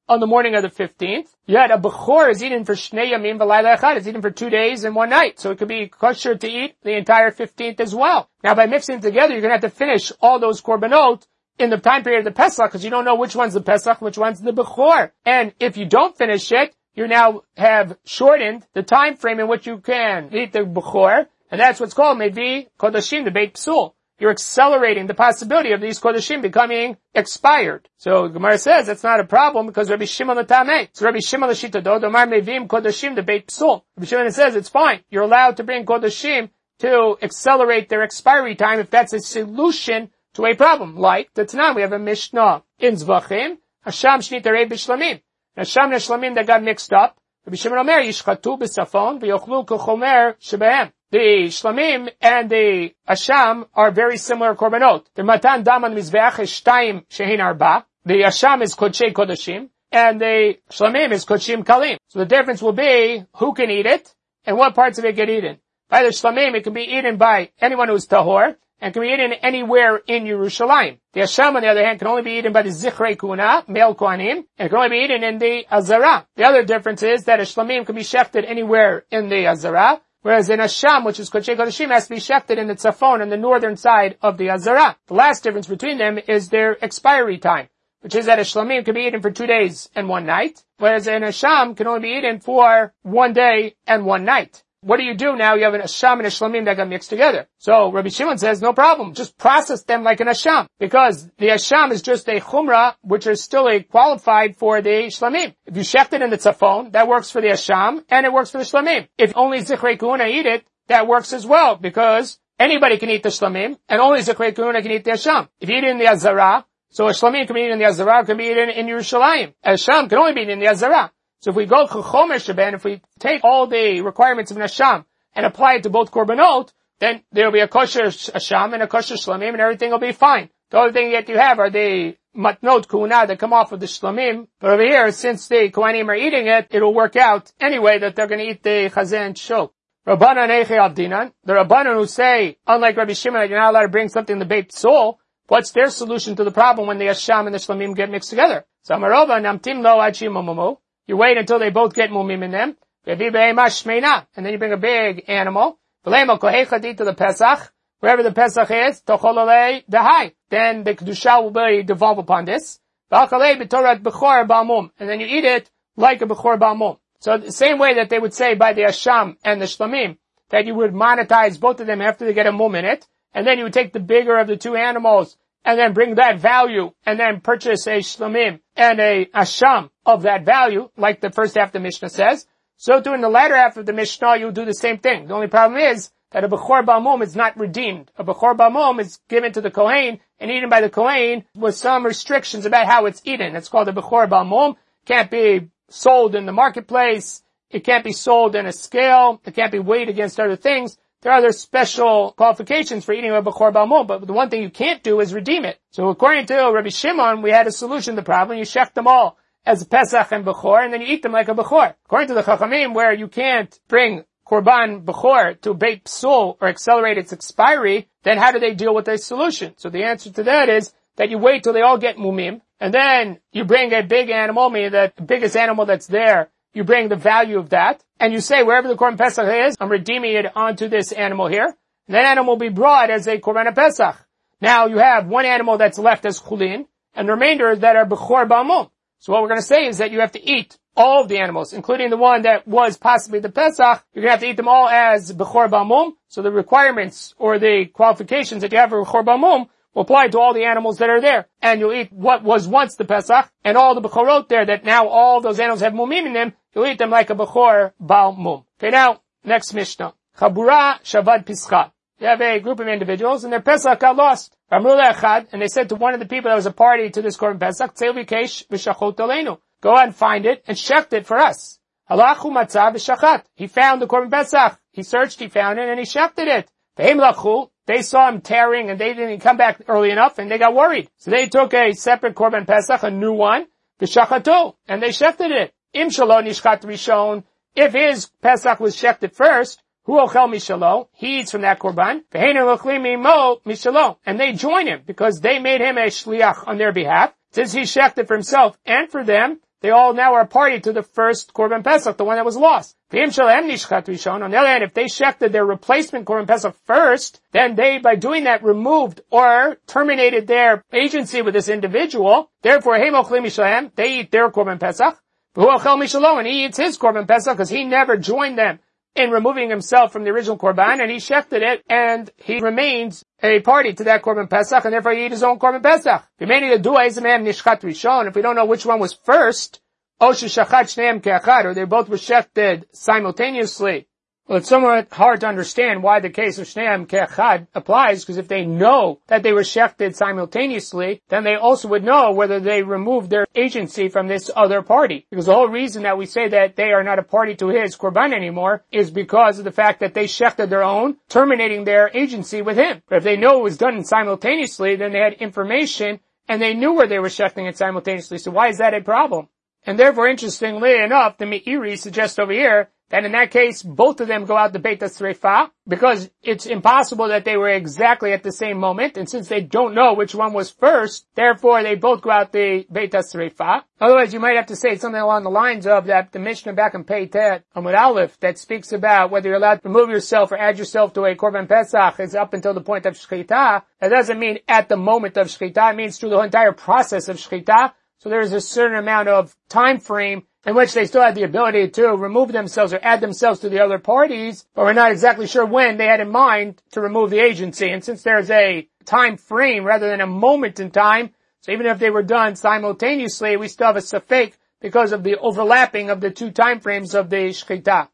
on the morning of the 15th. Yet a Bechor is eaten for Shnei Yamim V'Layla Echad. It's eaten for 2 days and 1 night. So it could be kosher to eat the entire 15th as well. Now by mixing together, you're going to have to finish all those korbanot in the time period of the Pesach, because you don't know which one's the Pesach, which one's the Bechor. And if you don't finish it, you now have shortened the time frame in which you can eat the Bechor, and that's what's called Mevi Kodashim, the Beit Psul. You're accelerating the possibility of these Kodashim becoming expired. So Gemara says that's not a problem because Rabbi Shimon L'Tamei. So Rabbi Shimon L'Shita Do, Domar Mevim Kodashim, the Beit Psul. Rabbi Shimon says it's fine. You're allowed to bring Kodashim to accelerate their expiry time if that's a solution to a problem. Like the Tanam, we have a Mishnah in Zvachim, Hasham Shnitarei B'Shlamim. Hasham Neshlamim that got mixed up. Rabbi Shimon Omer, Yishchatu B'Safon, V'yochlu K'chomer Shebehem. The Shlamim and the Asham are very similar korbanot. The Matan Daman Mizbeach is Shtayim Shehin Arba. The Asham is Kodshei Kodashim, and the Shlamim is Kodshim Kalim. So the difference will be who can eat it, and what parts of it get eaten. By the Shlamim, it can be eaten by anyone who is Tahor, and can be eaten anywhere in Yerushalayim. The Asham, on the other hand, can only be eaten by the Zichrei Kuna, male Kohanim, and it can only be eaten in the Azara. The other difference is that a Shlamim can be shechted anywhere in the Azara, whereas in Asham, which is Kodshei Kodashim, has to be shechted in the Tzafon, on the northern side of the Azara. The last difference between them is their expiry time, which is that a Shlamim can be eaten for 2 days and 1 night, whereas an Asham can only be eaten for 1 day and 1 night. What do you do now? You have an Asham and a Shlamim that got mixed together. So Rabbi Shimon says, no problem. Just process them like an Asham. Because the Asham is just a Chumrah, which is still a qualified for the Shlamim. If you shecht it in the Tzafon, that works for the Asham, and it works for the Shlamim. If only Zichrei Kuna eat it, that works as well, because anybody can eat the Shlamim, and only Zichrei Kuna can eat the Asham. If you eat it in the Azara, so a Shlamim can be eaten in the Azara, can be eaten in Yerushalayim. A Asham can only be eaten in the Azara. So if we go Chomer Sheben, if we take all the requirements of an Asham and apply it to both Korbanot, then there'll be a kosher Asham and a kosher Shlamim and everything will be fine. The only thing that you have are the Matnot Kuna that come off of the Shlamim. But over here, since the Kohanim are eating it, it'll work out anyway that they're going to eat the Chazeh and Shok. Rabbanan Eichei Abdinan, the Rabbanan who say, unlike Rabbi Shimon, that you're not allowed to bring something in the Beit Psul, what's their solution to the problem when the Asham and the Shlamim get mixed together? So Amarova Namtim Lo Ad Shimamumu. You wait until they both get mumim in them. And then you bring a big animal. To the Pesach. Wherever the Pesach is, then the Kedusha will be devolved upon this. And then you eat it like a Bechor Balmum. So the same way that they would say by the Asham and the Shlamim, that you would monetize both of them after they get a mum in it. And then you would take the bigger of the two animals and then bring that value, and then purchase a Shlamim and a Asham of that value, like the first half of the Mishnah says. So too in the latter half of the Mishnah, you do the same thing. The only problem is that a Bechor Balmum is not redeemed. A Bechor Balmum is given to the Kohen and eaten by the Kohen with some restrictions about how it's eaten. It's called a Bechor Balmum. Can't be sold in the marketplace. It can't be sold in a scale. It can't be weighed against other things. There are other special qualifications for eating a Bechor Balmum, but the one thing you can't do is redeem it. So according to Rabbi Shimon, we had a solution to the problem. You shecht them all as Pesach and Bechor, and then you eat them like a Bechor. According to the Chachamim, where you can't bring Korban Bechor to Beit Psul or accelerate its expiry, then how do they deal with this solution? So the answer to that is that you wait till they all get mumim, and then you bring a big animal, meaning the biggest animal that's there, you bring the value of that, and you say, wherever the Korban Pesach is, I'm redeeming it onto this animal here. And that animal will be brought as a Korban Pesach. Now you have one animal that's left as Chulin, and the remainder that are Bechor Balmum. So what we're going to say is that you have to eat all of the animals, including the one that was possibly the Pesach. You're going to have to eat them all as Bechor Balmum. So the requirements or the qualifications that you have for Bechor Balmum will apply to all the animals that are there. And you'll eat what was once the Pesach, and all the Bechorot there that now all those animals have mumim in them, you'll eat them like a Bechor Balmum. Okay, now, next Mishnah. Chabura Shavad Pischa. You have a group of individuals, and their Pesach got lost. And they said to one of the people that was a party to this Korban Pesach, go out and find it, and shecht it for us. Halachu matzah v'shachat. He found the Korban Pesach. He searched, he found it, and he shechted it. They saw him tearing, and they didn't come back early enough, and they got worried. So they took a separate Korban Pesach, a new one, v'shachatu, and they shechted it. Im shalo nishchat rishon. If his Pesach was shechted first, hu ochel mishalo, he eats from that korban. V'heinu ochlim imo mishalo, and they join him because they made him a shliach on their behalf. Since he shechted for himself and for them, they all now are a party to the first Korban Pesach, the one that was lost. On the other hand, if they shechted their replacement Korban Pesach first, then they, by doing that, removed or terminated their agency with this individual. Therefore, they eat their Korban Pesach. And he eats his Korban Pesach because he never joined them in removing himself from the original Korban, and he shechted it, and he remains a party to that Korban Pesach, and therefore he eat his own Korban Pesach. If we don't know which one was first, or they both were shechted simultaneously. Well, it's somewhat hard to understand why the case of Shneim Ke'achad applies, because if they know that they were shechted simultaneously, then they also would know whether they removed their agency from this other party. Because the whole reason that we say that they are not a party to his Korban anymore is because of the fact that they shechted their own, terminating their agency with him. But if they know it was done simultaneously, then they had information, and they knew where they were shechting it simultaneously. So why is that a problem? And therefore, interestingly enough, the Meiri suggests over here that in that case, both of them go out the Beit HaSrefa, because it's impossible that they were exactly at the same moment, and since they don't know which one was first, therefore they both go out the Beit HaSrefa. Otherwise, you might have to say something along the lines of that the Mishnah back in Pei Tet, Amud Aleph, that speaks about whether you're allowed to remove yourself or add yourself to a Korban Pesach is up until the point of Shechita. That doesn't mean at the moment of Shechita, it means through the entire process of Shechita. So there is a certain amount of time frame in which they still had the ability to remove themselves or add themselves to the other parties, but we're not exactly sure when they had in mind to remove the agency. And since there's a time frame rather than a moment in time, so even if they were done simultaneously, we still have a safek because of the overlapping of the two time frames of the shechita.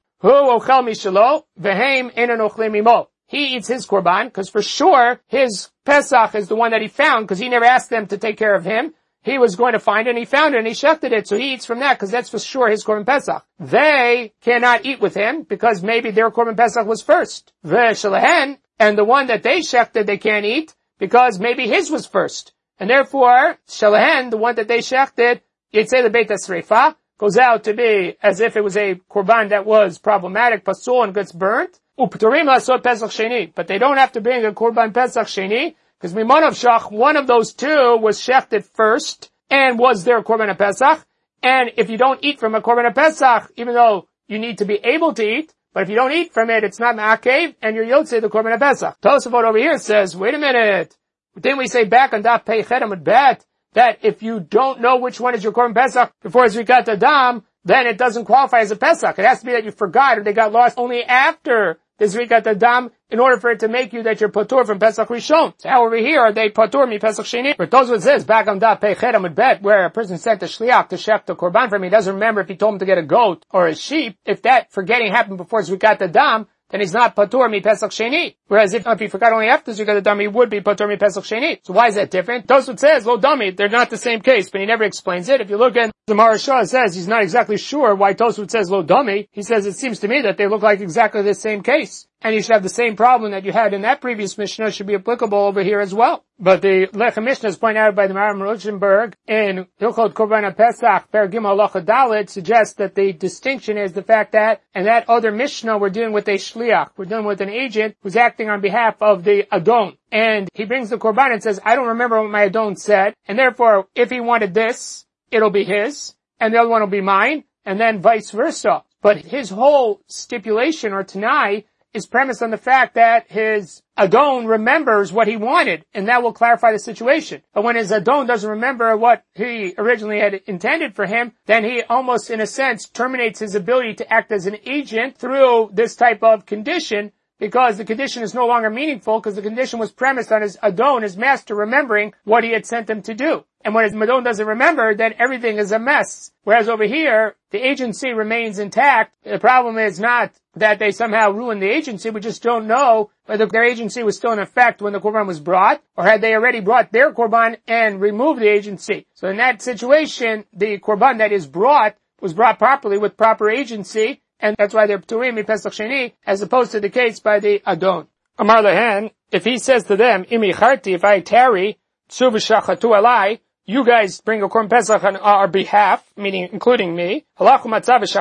He eats his korban, because for sure his Pesach is the one that he found, because he never asked them to take care of him. He was going to find it, and he found it, and he shechted it, so he eats from that, because that's for sure his Korban Pesach. They cannot eat with him, because maybe their Korban Pesach was first. V'shelahen, and the one that they shechted, they can't eat, because maybe his was first. And therefore, shelahen, the one that they shechted, you'd say the Beit HaSrefa, goes out to be as if it was a Korban that was problematic, pasul, and gets burnt. Up'turim la'asot Pesach Sheni, but they don't have to bring a Korban Pesach Sheni, because Mimon of Shach, one of those two was shechted first and was their Korban Pesach. And if you don't eat from a Korban Pesach, even though you need to be able to eat, but if you don't eat from it, it's not ma'akev, and you're yotzei the Korban Pesach. Tosafot over here says, wait a minute, didn't we say back on Daf Pei Chet Amud Bet that if you don't know which one is your Korban Pesach before Zrikat Adam, then it doesn't qualify as a Pesach. It has to be that you forgot or they got lost only after the Zrikat Adam in order for it to make you that you're patur from Pesach Rishon. So how over here are they patur mi Pesach Sheni? But Tosfot says back on Daf Pei Chet Amud Bet where a person sent a shliach to shech the korban from him, he doesn't remember if he told him to get a goat or a sheep. If that forgetting happened before Zrikat Adam, then he's not patur mi Pesach Sheni. Whereas if he forgot only after Zrikat Adam, he would be patur mi Pesach Sheni. So why is that different? Tosfot says, lo dummy, they're not the same case, but he never explains it. If you look at the Maharsha says he's not exactly sure why Tosfot says lo dummy. He says it seems to me that they look like exactly the same case. And you should have the same problem that you had in that previous Mishnah should be applicable over here as well. But the Lechem Mishnah is pointed out by the Maharam Rothenberg in Hilchot Korban Pesach, Per Gimel Halacha Dalet, suggests that the distinction is the fact that in that other Mishnah we're dealing with a shliach. We're dealing with an agent who's acting on behalf of the Adon. And he brings the Korban and says, I don't remember what my Adon said, and therefore if he wanted this, it'll be his, and the other one will be mine, and then vice versa. But his whole stipulation or Tanai is premised on the fact that his Adon remembers what he wanted, and that will clarify the situation. But when his Adon doesn't remember what he originally had intended for him, then he almost, in a sense, terminates his ability to act as an agent through this type of condition, because the condition is no longer meaningful, because the condition was premised on his Adon, his master, remembering what he had sent him to do. And when his Adon doesn't remember, then everything is a mess. Whereas over here, the agency remains intact. The problem is not that they somehow ruined the agency. We just don't know whether their agency was still in effect when the Korban was brought, or had they already brought their Korban and removed the agency. So in that situation, the Korban that is brought was brought properly with proper agency, and that's why they're Pturim mi Pesach Sheni, as opposed to the case by the Adon. Amar lehen, if he says to them, Imi charti, if I tarry, tzu v'shachatu alai, you guys bring a Korban Pesach on our behalf, meaning including me, halachu matzah v'shachat.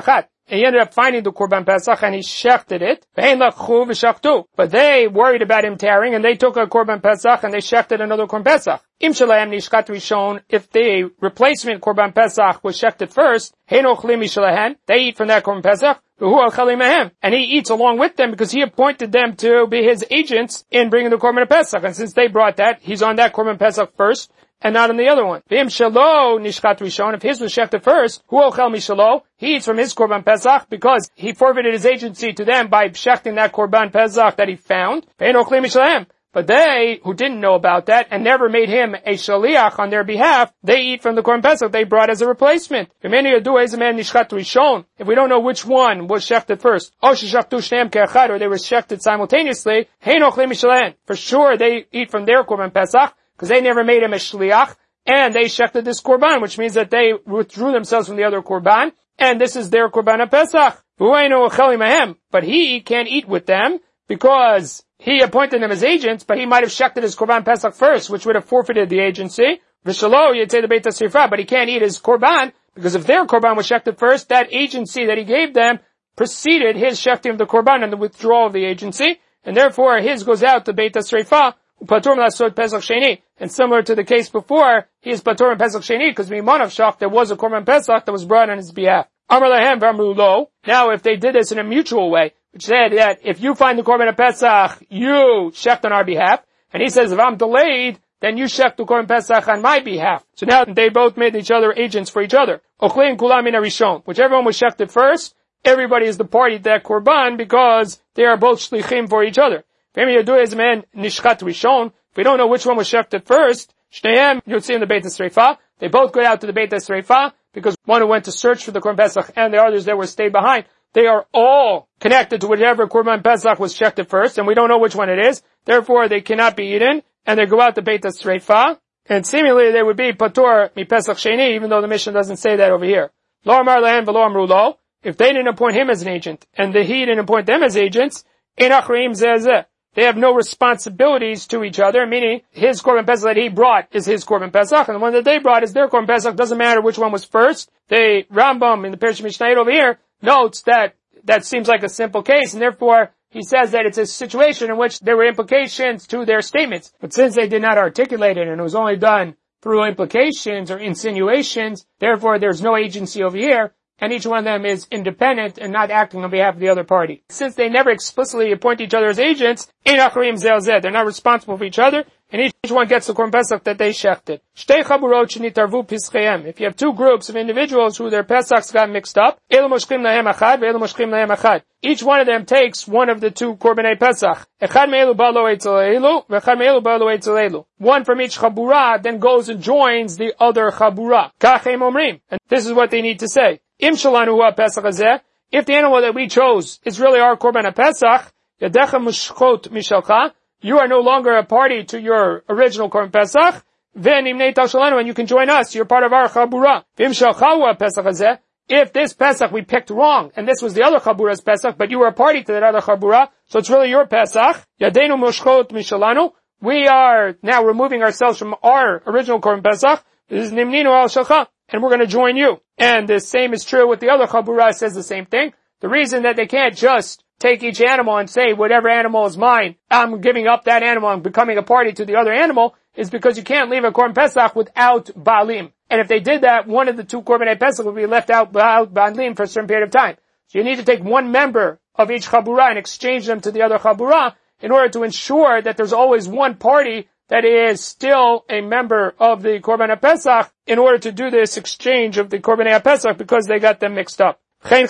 and he ended up finding the Korban Pesach and he shechted it. But they worried about him tearing and they took a Korban Pesach and they shechted another Korban Pesach. If the replacement Korban Pesach was shechted first, they eat from that Korban Pesach, and he eats along with them because he appointed them to be his agents in bringing the Korban Pesach. And since they brought that, he's on that Korban Pesach first and not on the other one. If his was shechted first, he eats from his Korban Pesach because he forfeited his agency to them by shechting that Korban Pesach that he found. But they, who didn't know about that and never made him a shaliach on their behalf, they eat from the Korban Pesach they brought as a replacement. If we don't know which one was shechted first, or they were shechted simultaneously, for sure they eat from their Korban Pesach, because they never made him a shliach, and they shechted this Korban, which means that they withdrew themselves from the other Korban, and this is their Korban Pesach. But he can't eat with them, because he appointed them as agents, but he might have shechted his Korban Pesach first, which would have forfeited the agency. V'shalo, you'd say the Beit HaSrifah, but he can't eat his Korban, because if their Korban was shechted first, that agency that he gave them preceded his shechting of the Korban and the withdrawal of the agency, and therefore his goes out to Beit HaSrifah, Patur Lasod Pesach Sheni. And similar to the case before, he is Patur in Pesach Sheni, because Mimanav Shach, there was a Korban Pesach that was brought on his behalf. Amar Lahem V'amru Lo. Now if they did this in a mutual way, which said that if you find the Korban Pesach, you shecht on our behalf. And he says, if I'm delayed, then you shecht the Korban Pesach on my behalf. So now they both made each other agents for each other. Ochlin kulam min harishon. Whichever one was shechted first, everybody is the party to that Korban because they are both shlichim for each other. If we don't know which one was shechted first, shnehem yotzim the Beit HaSrifah. They both go out to the Beit HaSrifah because one who went to search for the Korban Pesach and the others that were stayed behind. They are all connected to whichever Korban Pesach was shechted first, and we don't know which one it is. Therefore, they cannot be eaten, and they go out to Beit HaSrifah, and seemingly they would be patur mi Pesach Sheni, even though the Mishnah doesn't say that over here. Lo amar lahem v'lo amru lo. If they didn't appoint him as an agent, and he didn't appoint them as agents, ein achreim zeh zeh. They have no responsibilities to each other, meaning his Korban Pesach that he brought is his Korban Pesach, and the one that they brought is their Korban Pesach. Doesn't matter which one was first. The Rambam in the Perish Mishnayot over here notes that seems like a simple case, and therefore he says that it's a situation in which there were implications to their statements. But since they did not articulate it, and it was only done through implications or insinuations, therefore there's no agency over here, and each one of them is independent and not acting on behalf of the other party. Since they never explicitly appoint each other as agents, they're not responsible for each other, and each one gets the Korban Pesach that they shechted. If you have two groups of individuals who their Pesachs got mixed up, each one of them takes one of the two Korbanei Pesach. One from each Chabura then goes and joins the other Chabura. And this is what they need to say. If the animal that we chose is really our Korban Pesach, you are no longer a party to your original Korban Pesach, and you can join us. You're part of our Chabura. If this Pesach we picked wrong, and this was the other Chabura's Pesach, but you were a party to that other Chabura, so it's really your Pesach. We are now removing ourselves from our original Korban Pesach. This is Nimninu al Shalcha, and we're going to join you. And the same is true with the other Chabura. It says the same thing. The reason that they can't just take each animal and say, whatever animal is mine, I'm giving up that animal, I'm becoming a party to the other animal, is because you can't leave a Korban Pesach without Baalim. And if they did that, one of the two Korbanei Pesach would be left out without Baalim for a certain period of time. So you need to take one member of each Chabura and exchange them to the other Chabura in order to ensure that there's always one party that is still a member of the Korban Pesach in order to do this exchange of the Korbanei Pesach because they got them mixed up. And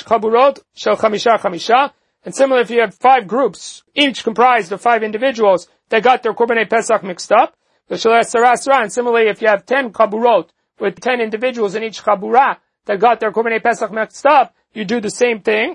similarly, if you have 5 groups, each comprised of 5 individuals that got their Korbanei Pesach mixed up, and similarly, if you have 10 Chaburot with 10 individuals in each Chabura that got their Korbanei Pesach mixed up, you do the same thing.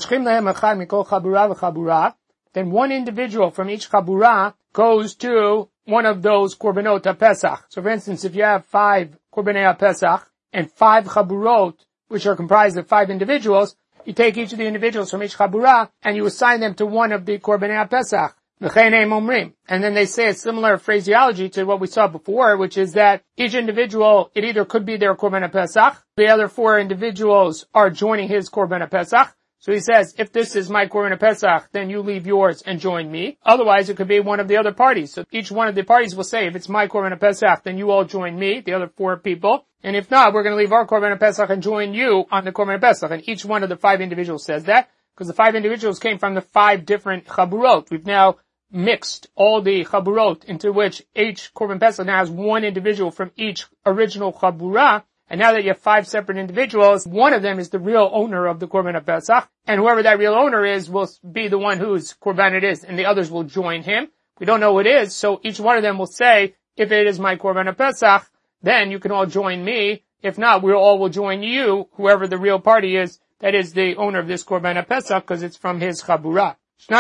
Then one individual from each Chabura goes to one of those Korbanot Pesach. So for instance, if you have 5 Korbanei Pesach and 5 Chaburot, which are comprised of 5 individuals, you take each of the individuals from each Chabura and you assign them to one of the Korbanei Pesach. And then they say a similar phraseology to what we saw before, which is that each individual, it either could be their Korban Pesach, the other 4 individuals are joining his Korban Pesach. So he says, if this is my Korban Pesach, then you leave yours and join me. Otherwise, it could be one of the other parties. So each one of the parties will say, if it's my Korban Pesach, then you all join me, the other 4 people. And if not, we're going to leave our Korban Pesach and join you on the Korban Pesach. And each one of the 5 individuals says that, because the 5 individuals came from the 5 different Chaburot. We've now mixed all the Chaburot into which each Korban Pesach now has 1 individual from each original Chaburah. And now that you have 5 separate individuals, one of them is the real owner of the Korban Pesach, and whoever that real owner is will be the one whose Korban it is, and the others will join him. We don't know who it is, so each one of them will say, if it is my Korban Pesach, then you can all join me. If not, we all will join you, whoever the real party is, that is the owner of this Korban Pesach, because it's from his Chaburah.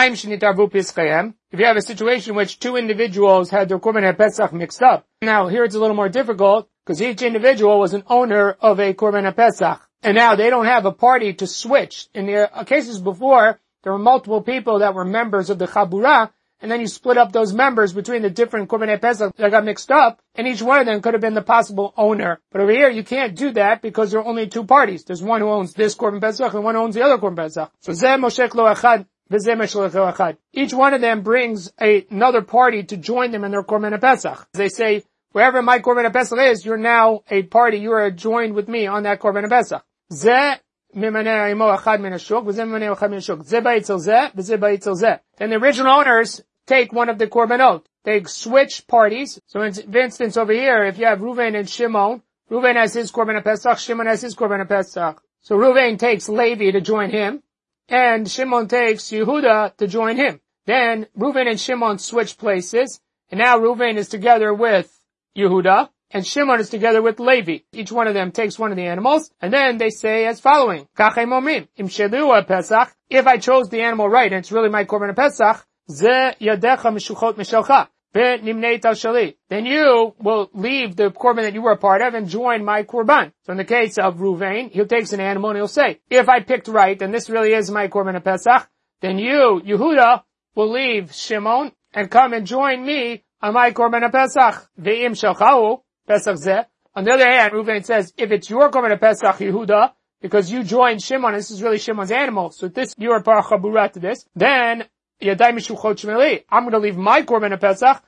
If you have a situation in which 2 individuals had their Korban Pesach mixed up. Now, here it's a little more difficult, because each individual was an owner of a Korban Pesach. And now they don't have a party to switch. In the cases before, there were multiple people that were members of the Chaburah, and then you split up those members between the different Korban Pesach that got mixed up, and each one of them could have been the possible owner. But over here, you can't do that because there are only 2 parties. There's one who owns this Korban Pesach and one who owns the other Korban Pesach. So Zeh Moshech Lo Echad, V'zeh Moshech Lo Echad. Each one of them brings another party to join them in their Korban Pesach. They say, wherever my Korban Pesach is, you're now a party. You are joined with me on that Korban Pesach. Zeh mimaneh imo echad min hashuk, v'zeh mimaneh echad min hashuk. Zeh ba'itzel zeh, v'zeh ba'itzel zeh. Then the original owners take one of the korbanot. They switch parties. So in instance over here, if you have Reuven and Shimon, Reuven has his Korban Pesach, Shimon has his Korban Pesach. So Reuven takes Levi to join him, and Shimon takes Yehuda to join him. Then Reuven and Shimon switch places, and now Reuven is together with Yehuda, and Shimon is together with Levi. Each one of them takes one of the animals, and then they say as following, Kachem omrim, im shelu Pesach, if I chose the animal right, and it's really my Korban Pesach, Ze yadecha mishuchot mishalcha, ve'nimneit al shali. Then you will leave the Korban that you were a part of and join my Korban. So in the case of Reuven, he takes an animal and he'll say, if I picked right, and this really is my Korban Pesach, then you, Yehuda, will leave Shimon and come and join me on my Korban Pesach. Ve'im shalchahu Pesach zeh. On the other hand, Reuven says, if it's your Korban Pesach, Yehuda, because you joined Shimon, this is really Shimon's animal, so this, you are par chaburah to this, then Yadai mishuchot shmeli. I'm going to leave my Korban Pesach,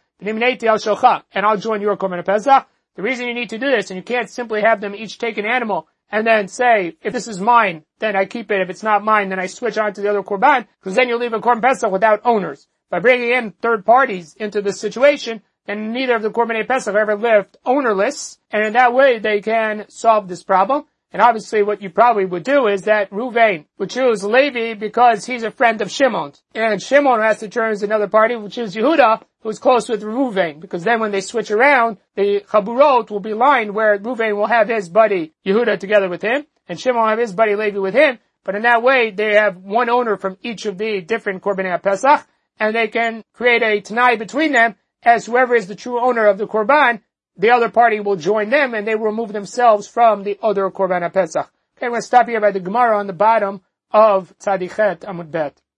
and I'll join your Korban Pesach. The reason you need to do this, and you can't simply have them each take an animal and then say, if this is mine, then I keep it. If it's not mine, then I switch on to the other Korban, because then you'll leave a Korban Pesach without owners. By bringing in third parties into this situation, then neither of the Korban Pesach ever lived ownerless, and in that way they can solve this problem. And obviously what you probably would do is that Reuven would choose Levi because he's a friend of Shimon. And Shimon has to choose another party, which is Yehuda, who's close with Reuven. Because then when they switch around, the Chaburot will be lined where Reuven will have his buddy Yehuda together with him, and Shimon will have his buddy Levi with him. But in that way, they have one owner from each of the different Korban Pesach, and they can create a Tanai between them, as whoever is the true owner of the Korban, the other party will join them, and they will remove themselves from the other Korban Pesach. Okay, we're going to stop here by the Gemara on the bottom of Tzadichet Amud Bet.